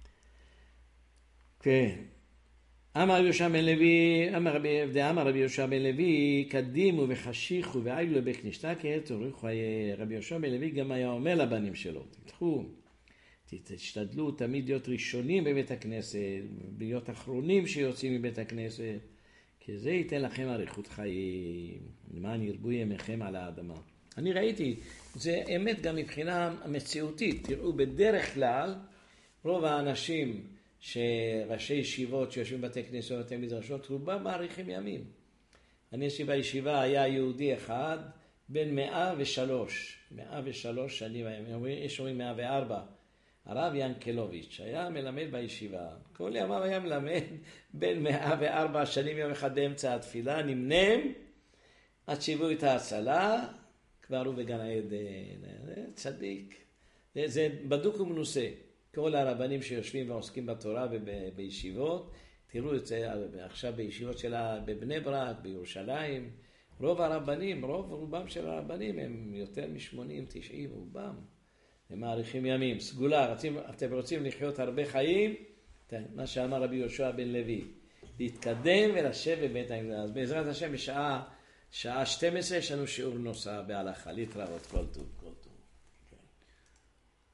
Speaker 1: כן. אמר רבי יהושע בן לוי, אמר רבי יהושע בן לוי, קדימו וחשיכו ועילו בכנשתה כתוריכו. רבי יהושע בן לוי גם היה אומר לבנים שלו, תלכו, תשתדלו תמיד להיות ראשונים בבית הכנסת, להיות אחרונים שיוצאים מבית הכנסת, כי זה ייתן לכם אריכות חיים, למען ירבו ימיכם על האדמה. אני ראיתי, זה אמת גם מבחינה מציאותית, תראו בדרך כלל, רוב האנשים שראשי ישיבות שיושבים בבתי כנסיות ובתי מדרשות, רובם מאריכים ימים. אני בישיבה היה יהודי אחד, בן 103 שנים, יש אומרים 104, הרב ינקלוביץ' היה מלמד בישיבה. כל ימיו היה מלמד בין 104 שנים, יום אחד באמצע התפילה, נמנם, עד שהביאו את ההצלה, כבר הוא בגן העדן, צדיק. זה בדוק ומנוסה. כל הרבנים שיושבים ועוסקים בתורה ובישיבות, תראו את זה עכשיו בישיבות שלה בבני ברק, בירושלים. רוב הרבנים, רובם של הרבנים הם יותר מ-80-90, רובם. הם מעריכים ימים. סגולה, אתם רוצים לחיות הרבה חיים? מה שאמר רבי יהושע בן לוי, להתקדם ולשבת בבית המקדש. אז בעזרת השם בשעה 12 יש לנו שיעור נוסף בהלכה. להתראות, כל טוב.